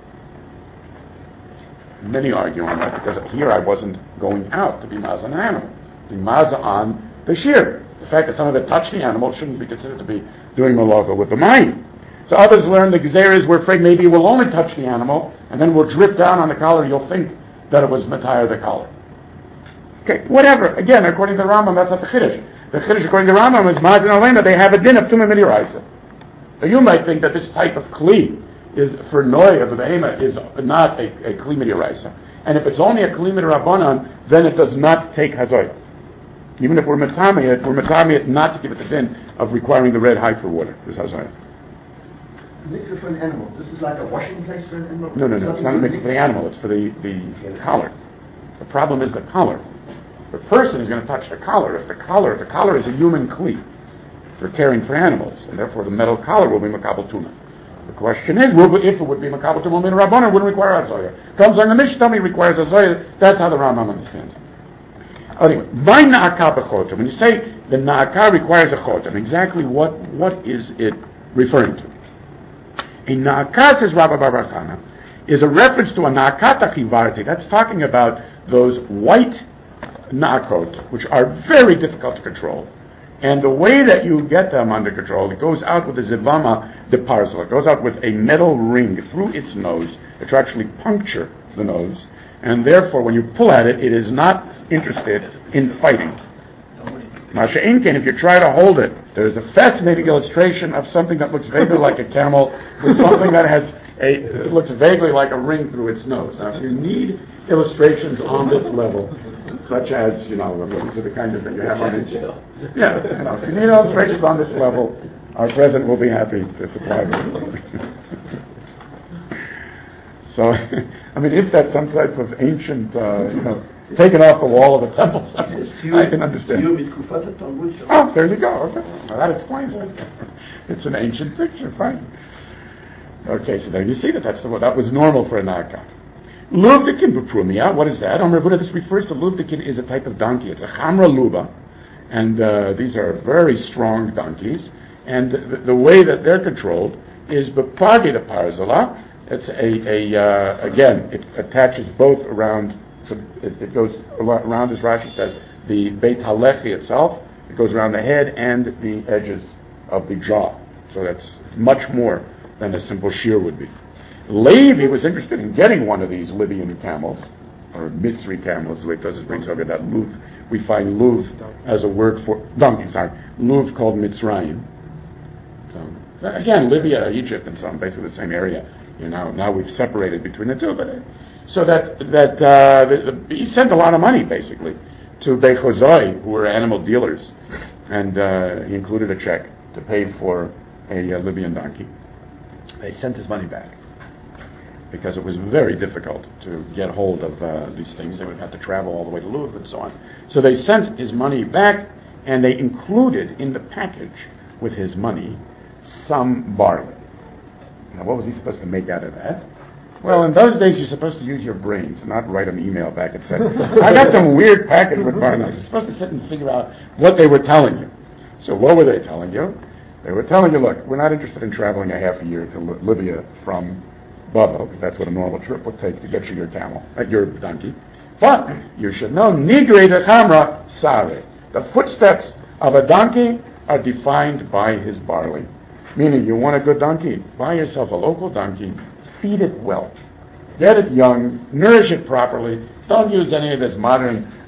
Many argue on that, because here I wasn't going out to be mazeh an animal. Being mazeh on the shear. The fact that some of it touched the animal shouldn't be considered to be doing malacha with the mayim. So others learn the gezeres, we're afraid maybe it will only touch the animal, and then will drip down on the collar, and you'll think that it was matayar the collar. Okay, whatever. Again, according to the Rambam, that's not the Chiddush. The Chiddush, according to the Rambam, is Mazin Aleima. They have a din of Tumah Midiraisa. Now you might think that this type of Kli is, for Noi of the Behema, is not a Kli Midiraisa. And if it's only a Kli Midirabanan, then it does not take Hazoy. Even if we're Matami it not to give it the din of requiring the red hide for water. This Hazoy. Mikveh for an animal. This is like a washing place for an animal? No. It's not a mikveh for the animal. It's for the collar. The problem is the collar. The person is going to touch the collar. If the collar is a human kli for caring for animals, and therefore the metal collar will be makabel tuma. The question is, if it would be makabel tuma min rabbanan, it wouldn't require azoya. Comes on the Mishnah, requires azoya. That's how the Rambam understands it. Anyway, by na'akah b'chotam, when you say the na'akah requires a chotam, exactly what is it referring to? A na'akah, says Rabbi Bar Chana, is a reference to a na'akat achivarti. That's talking about those white na'akot, which are very difficult to control. And the way that you get them under control, it goes out with a zivama de parzel. It goes out with a metal ring through its nose to actually puncture the nose. And therefore, when you pull at it, it is not interested in fighting. Masha Inken, if you try to hold it, there's a fascinating illustration of something that looks vaguely like a camel with something that has it looks vaguely like a ring through its nose. Now, if you need illustrations on this level, such as, these are the kind of thing you have on it. Yeah, if you need illustrations on this level, our president will be happy to supply them. So, if that's some type of ancient, taken off the wall of a temple, I can understand. Oh, there you go. Okay. Well, that explains it. It's an ancient picture, fine. Okay, so there you see that was normal for a na'akah. Luvdikin b'prumia, what is that? This refers to luvdikin is a type of donkey. It's a chamra luba, and these are very strong donkeys. And the way that they're controlled is b'pagi de parzala. It's again, it attaches both around. So it goes around, as Rashi says, the Beit Halechi itself. It goes around the head and the edges of the jaw. So that's much more than a simple shear would be. Levi was interested in getting one of these Libyan camels, or Mitzri camels, the way it does is brings over that luv. We find luv as a word for donkey, luv called Mitzrayim. So again, Libya, Egypt, and so on, basically the same area. Now we've separated between the two, but so he sent a lot of money basically to Bechozai, who were animal dealers, and he included a check to pay for a Libyan donkey. They sent his money back because it was very difficult to get hold of these things. They would have to travel all the way to Louvre and so on. So they sent his money back, and they included in the package with his money some barley. Now, what was he supposed to make out of that? Well, in those days, you're supposed to use your brains, not write an email back and say, I got some weird package with barley. You're supposed to sit and figure out what they were telling you. So what were they telling you? They were telling you, look, we're not interested in traveling a half a year to Libya from Bava, because that's what a normal trip would take to get you your donkey. But you should know, Nigre de Chamra Sare. The footsteps of a donkey are defined by his barley. Meaning, you want a good donkey, buy yourself a local donkey, feed it well. Get it young, nourish it properly. Don't use any of this modern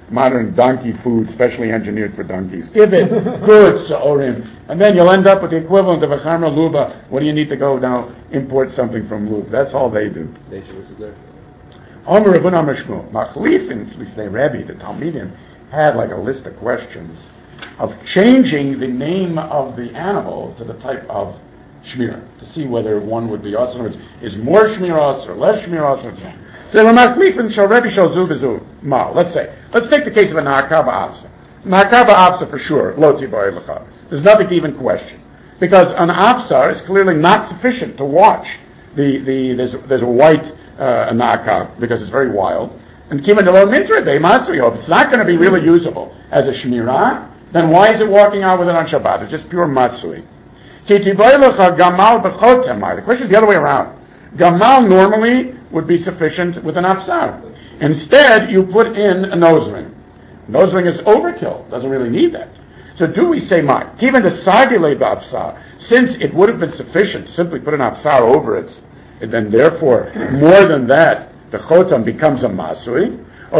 modern donkey food, specially engineered for donkeys. Give it good Sa'orim. And then you'll end up with the equivalent of a Charma Luba. What do you need to go now import something from Lub? That's all they do. Nature is there. Omer Rabun Amar Shmuel. Machlifin, Shlifnei Rebbe, the Talmidim, had like a list of questions of changing the name of the animal to the type of Shmira, to see whether one would be Asr. In other words, is more Shmira Asr, less Shmira Asr? So Machlifin Shal Rebbe Shal Zu Bezu Ma. Let's take the case of a Na'akaba Afsa. Na'akaba Afsa for sure, Lo Tiboy L'cha. There's nothing to even question. Because an Afsar is clearly not sufficient to watch there's a white Na'akab, because it's very wild. And Kiman Delo Mintra Day Masriho, if it's not going to be really usable as a Shmirah, then why is it walking out with it on Shabbat? It's just pure Matsui. The question is the other way around. Gamal normally would be sufficient with an Afsar. Instead, you put in a nose ring. Nose ring is overkill, doesn't really need that. So do we say, even the Sagile B'Afsar, since it would have been sufficient to simply put an Afsar over it, and then therefore, more than that, the Chotam becomes a Masui, or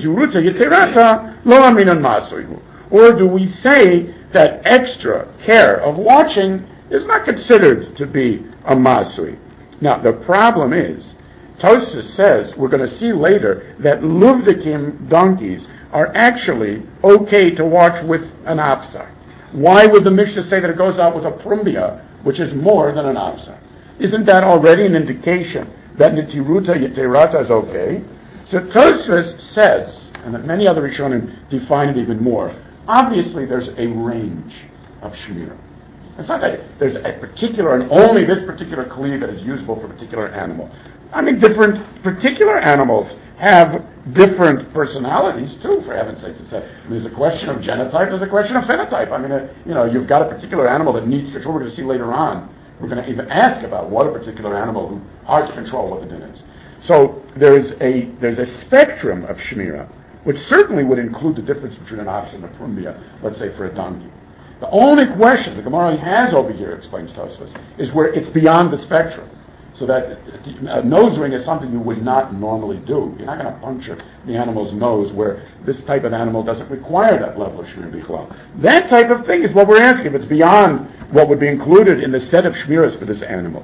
or do we say that extra care of watching is not considered to be a Masui? Now, the problem is, Tosfos says, we're going to see later, that Luvdikim donkeys are actually okay to watch with an Afsar. Why would the Mishnah say that it goes out with a Prumbia, which is more than an Afsar? Isn't that already an indication that Nitiruta Yeterata is okay? So Tosfos says, and that many other Rishonim define it even more, obviously there's a range of Shmirah. It's not that there's a particular, and only this particular Kli that is useful for a particular animal. I mean, different particular animals have different personalities too, for heaven's sakes. There's a question of genotype, there's a question of phenotype. I mean, you've got a particular animal that needs control. We're going to see later on. We're going to even ask about what a particular animal, hard to control what the din is. So there's a spectrum of Shmirah, which certainly would include the difference between an ox and a prumbia, let's say for a donkey. The only question the Gemara has over here, explains Tosfos, is where it's beyond the spectrum. So that a nose ring is something you would not normally do. You're not going to puncture the animal's nose where this type of animal doesn't require that level of Shmir Bichlal. That type of thing is what we're asking if it's beyond what would be included in the set of Shmiras for this animal.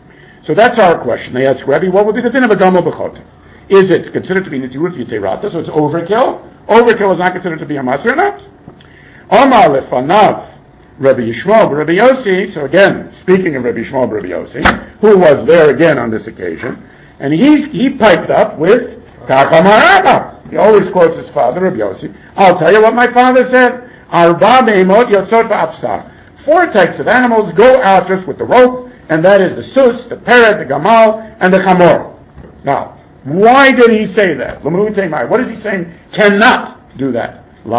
So that's our question. They ask Rabbi, what would be the din of a Gamal B'chot? Is it considered to be Nitirut Yiterata, so it's overkill? Overkill is not considered to be a Matzah or not? Omar Lefanav, Rabbi Yishmael, Rabbi Yossi, so again, speaking of Rabbi Yishmael, Rabbi Yossi, who was there again on this occasion, and he piped up with Kakamaraba. He always quotes his father, Rabbi Yossi. I'll tell you what my father said. Arba be'emot yotzot ba'afsar. 4 types of animals go out just with the rope, and that is the sus, the parrot, the gamal, and the chamor. Now, why did he say that? What is he saying? Cannot do that.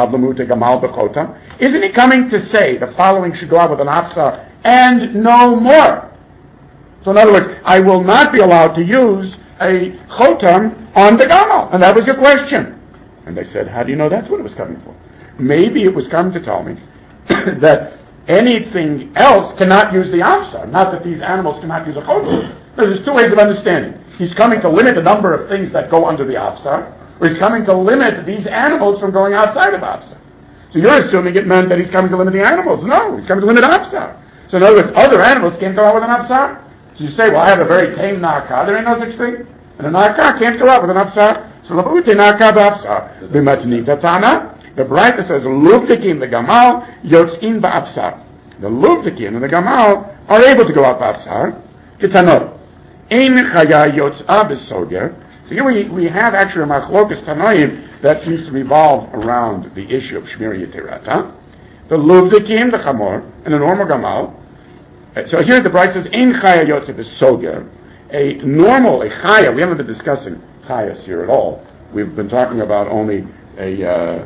Isn't he coming to say the following should go out with an afsar and no more? So in other words, I will not be allowed to use a chotam on the gamal. And that was your question. And they said, how do you know that's what it was coming for? Maybe it was coming to tell me that anything else cannot use the afsar. Not that these animals cannot use a chotam. There's 2 ways of understanding. He's coming to limit the number of things that go under the afsar, or he's coming to limit these animals from going outside of Afsar. So you're assuming it meant that he's coming to limit the animals. No, he's coming to limit Afsar. So in other words, other animals can't go out with an Afsar. So you say, well, I have a very tame Na'akah. There ain't no such thing. And a Na'akah can't go out with an Afsar. So Labute Na'akah b'Afsar. B'matnita Tana. The Braita says, Luvdikim the Gamal, Yotz'in b'Afsar. The Luvdikim and the Gamal are able to go out b'Afsar. Kitanot. Ein Chaya Yotz'a b'Soger. So here we have actually a machlokas tanoim that seems to revolve around the issue of Shmir Yeterata, the Luvdikim, the Chamor, and the normal Gamal. So here the Braita says, Ein Chaya Yotzeh B'Soger, a Chaya, we haven't been discussing Chayas here at all. We've been talking about only a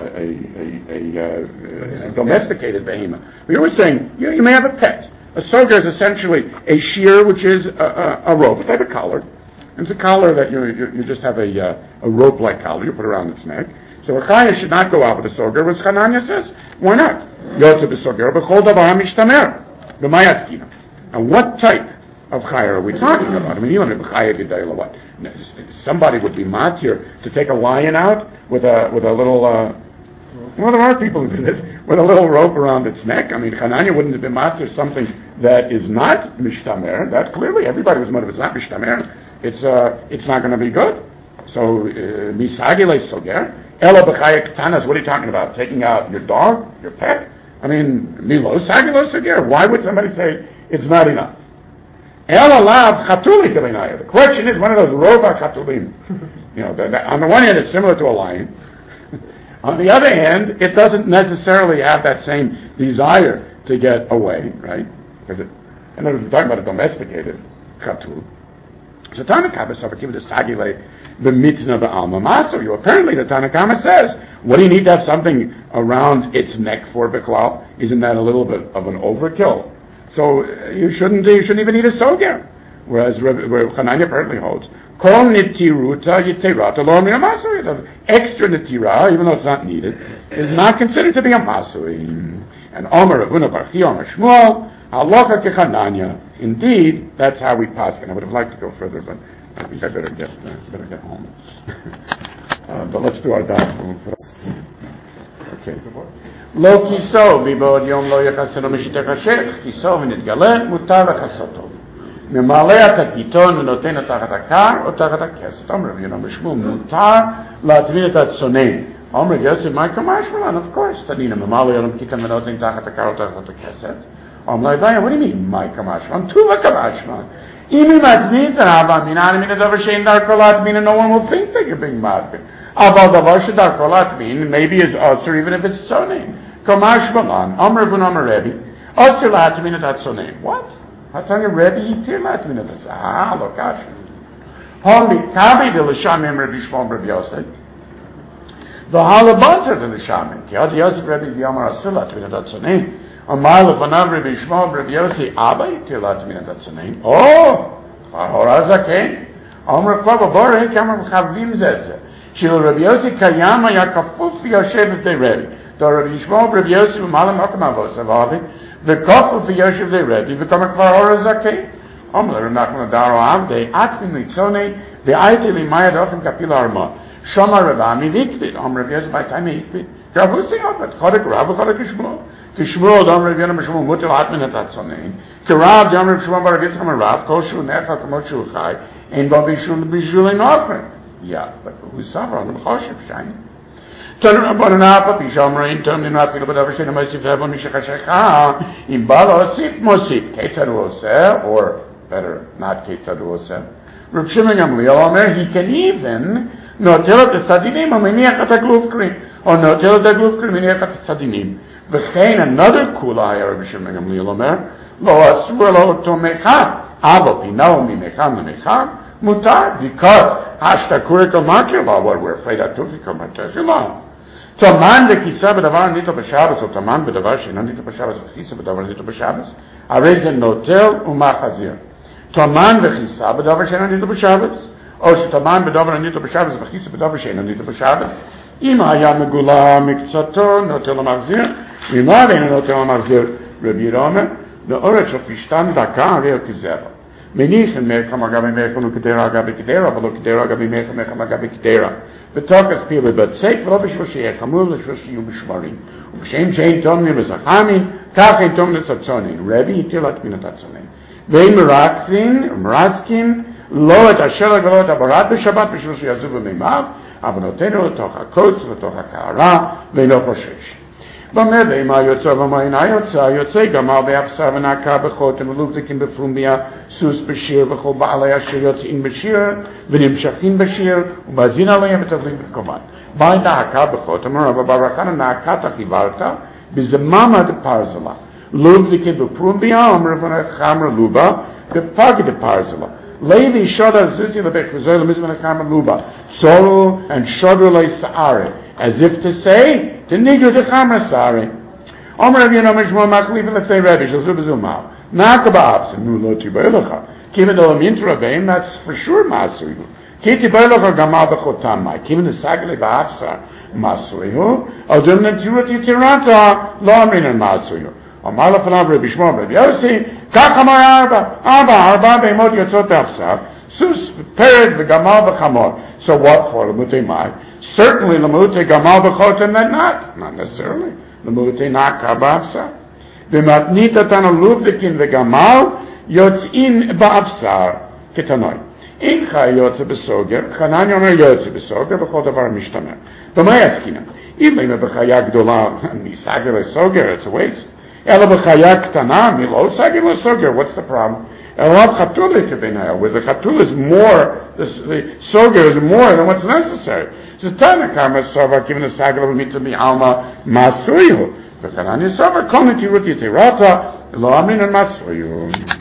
domesticated behemoth. We were saying, you may have a pet. A Soger is essentially a shear, which is a rope, a type of collar. It's a collar that you just have a rope-like collar you put around its neck. So a chaya should not go out with a soger, as Hananya says. Why not? Yotze b'soger b'chol davar mishtamer. B'mayaskina. And what type of chayah are we talking about? I mean, you don't have chayah gedayla, what? Somebody would be matir to take a lion out with a little, well, there are people who do this, with a little rope around its neck. I mean, Hanania wouldn't have been matir something that is not mishtamer. That clearly, everybody was motivated. It's not mishtamer. It's not going to be good. So, misagile soger. Ela b'chayah ketanas, what are you talking about? Taking out your dog, your pet? I mean, milo sagilo soger. Why would somebody say it's not enough? Ela lav chatuli kelinaya. The question is one of those robot chatulim. You know, on the one hand, it's similar to a lion. On the other hand, it doesn't necessarily have that same desire to get away, right? Because in other words, we're talking about a domesticated chatul. So Tanakama Savakim the Sagile the Mitzna the Alma Maso. Apparently the Tanakama says, what do you need to have something around its neck for Biklal? Isn't that a little bit of an overkill? So you shouldn't even need a soger. Whereas where Hanania apparently holds, Kol nitiruta yitirata lo min maso. Extra nitira, even though it's not needed, is not considered to be a masoim. And Omer Ravuna Bar Chia Omer Shmuel Halacha kechananya. Indeed, that's how we pass. And I would have liked to go further, but I think I better get home. But let's do our daf. Okay. Lo kiso bibod yom lo yakaseno mishitech hashech kiso v'nitgale mutar v'chasoto. ממלא את הקיטון ונותן את תחת הקר או תחת הכסת. אומר רבי יונה בשמואל, מותר להטמין את הצונן. אומר יוסף, מה כמשמלן? Of course, תנינה, ממלא יום קיטון ונותן תחת הקר או תחת הכסת. אומר לה, what do you mean, מה כמשמלן? טובה כמשמלן. אם היא מצנין את הרב המינן מן הדבר שאין דרכו להטמין, no one will think that you're being mad. אבל דבר שדרכו להטמין, maybe is also even if it's צונן. כמשמלן, אומר רבון אומר רבי, also להטמין את הצונן. What? Hatzanya Rebbe Yitir Latmin at this. Look, gosh. Holy Kabi de Lishamim Rebbe Shmom Rebbe Yosef. The Halabanta de Lishamim. Kiad Yosef Rebbe Yomar Asur Latmin at Zatzanim. Amar Lefanav Rebbe Shmom Rebbe Yosef Abba Yitir Latmin at Zatzanim. Oh! Horazaken. Omer Klava Borei Kamar Chavim Zetze. Shil Rebbe Yosef Kayama Yakafuf Yoshev de Rebbe. The Rebbe Shmom Rebbe Yosef Malam Akamavos Avavi. The kafel for Yoshev they read. You become a kvar zakeh. Omler not going to daro avde. Atmin litzone. The aite limayad often kapila arma. Shama Ravami vikbid. Omler Yosef by time vikbid. Gravusi ofet. Chodek Rav chodek Kishmo. Kishmo dom Rav Yonah Mishmo mutel atmin at atzonein. Kirav dom Rav Shmo bar Yitzcham Rav. Koshu necha kamot shu chai. Ein ba bishulin offer. Yeah, but who suffer on the choshev shine? Turn upon an apple, Pishamrain, turn in Rapid, but everything must have on Mishakashaka, in Balosif Mosif, Ketsaduose, or better, not Ketsaduose. Reb Shimon Gamliel Omer, he can even not tell the Sadinim, or Miniakat Glufkrim, or not tell the Glufkrim, Miniakat Sadinim. V'chein another kula haya Reb Shimon Gamliel Omer, Lo Asur Lo Tomecha, Avo Pinao Mimecham Lemecham, Mutar, because Hashtakurikal Makir Law, what we're afraid of Tufikam Matashillah. Taman de kisa b'davar nito b'Shabbos, or taman b'davar she'ino nito b'Shabbos, v'chisa b'davar nito b'Shabbos, הרי זה נוטל ומחזיר. taman v'chisa b'davar she'ino nito b'Shabbos, או שתמן בדבר נito b'Shabbos, v'chisa b'davar she'ino nito b'Shabbos, אם היה מגולה מקצתו, נוטל ומחזיר, אם לא אינו נוטל ומחזיר, רבי רומא, לאורך של פשטן דקה, הרי הוא כזרע. מניחן מלחם אגבי מלחם וכדרה אגבי כדרה, אבל לא כדרה אגבי מלחם אגבי כדרה. ותוקס פילה בצק, ולא בשביל שיהיה חמור, לשביל שיהיו בשמרים. ובשם שאין תומנים וזכמים, כך אין תומנים לצצונים. רבי התיר להטמין את הצונים. ואין מרצקין, לא את השלג ולא את הברד בשבת, בשביל שיעזו במימיו, אבל נותנו לתוך הקוץ ולתוך הקערה, ואינו חושש. במה בהמה יוצא ומה אינה יוצא גם על בהבשר ונעקה בחותם ולובזיקים בפרומיה, סוס בשיר וכל בעלי אשר יוצאים בשיר ונמשכים בשיר ומאזין עליהם ותבלים בקומן. באי נעקה בחותם, אבל ברחן הנעקת החיברת בזממה דפרזלה. לובזיקים בפרומיה, אומר חמר לובה, בפג דפרזלה. Levi Shodar Zuzi Lebech V'Zoy Lemizman HaChamar Luba. Soru and Shodar Lei Sa'are. As if to say, to Nigru de Chamar Sa'are. Omer Rav Yonah Mishmor Machlif Lefei Rebbe, Shal Zub Zumau. Nakaba Absa, Nu Lo Tibaylecha. Kiven Olam Yintra Beim, that's for sure Masuihu. Ki Tibaylecha Gamal Bechotam Mai. Kiven the Sagale Ba'afsar Masuihu. Odum Netirut Yitirata, Lo Amrin Masuihu. אמר לפניו רבי שמעון רבי יוסי, כך אמר ארבע בהמות יוצאות באבשר, סוס, פרד וגמל וחמור. So what for? Lamutei mai. Certainly lamutei gamal b'chotem that not necessarily. Lamutei not kabavsa. V'matnita tana luvdikin v'gamal yotzin ba'avsar ketanoi. Incha yotze b'soger, chanan yomer yotze b'soger, v'chol davar mishtamer. B'may askina. Even if b'chaya gdola misager l'soger, it's a waste. Ela b'chaya ktana milo sager l'soger. What's the problem? Where the chatul is more, the soger is more than what's necessary. So Tanakama Sava given a sagar of mita mi alma masuyu. The Kanani Sava kol nitiruti terata lo amin and masuyu.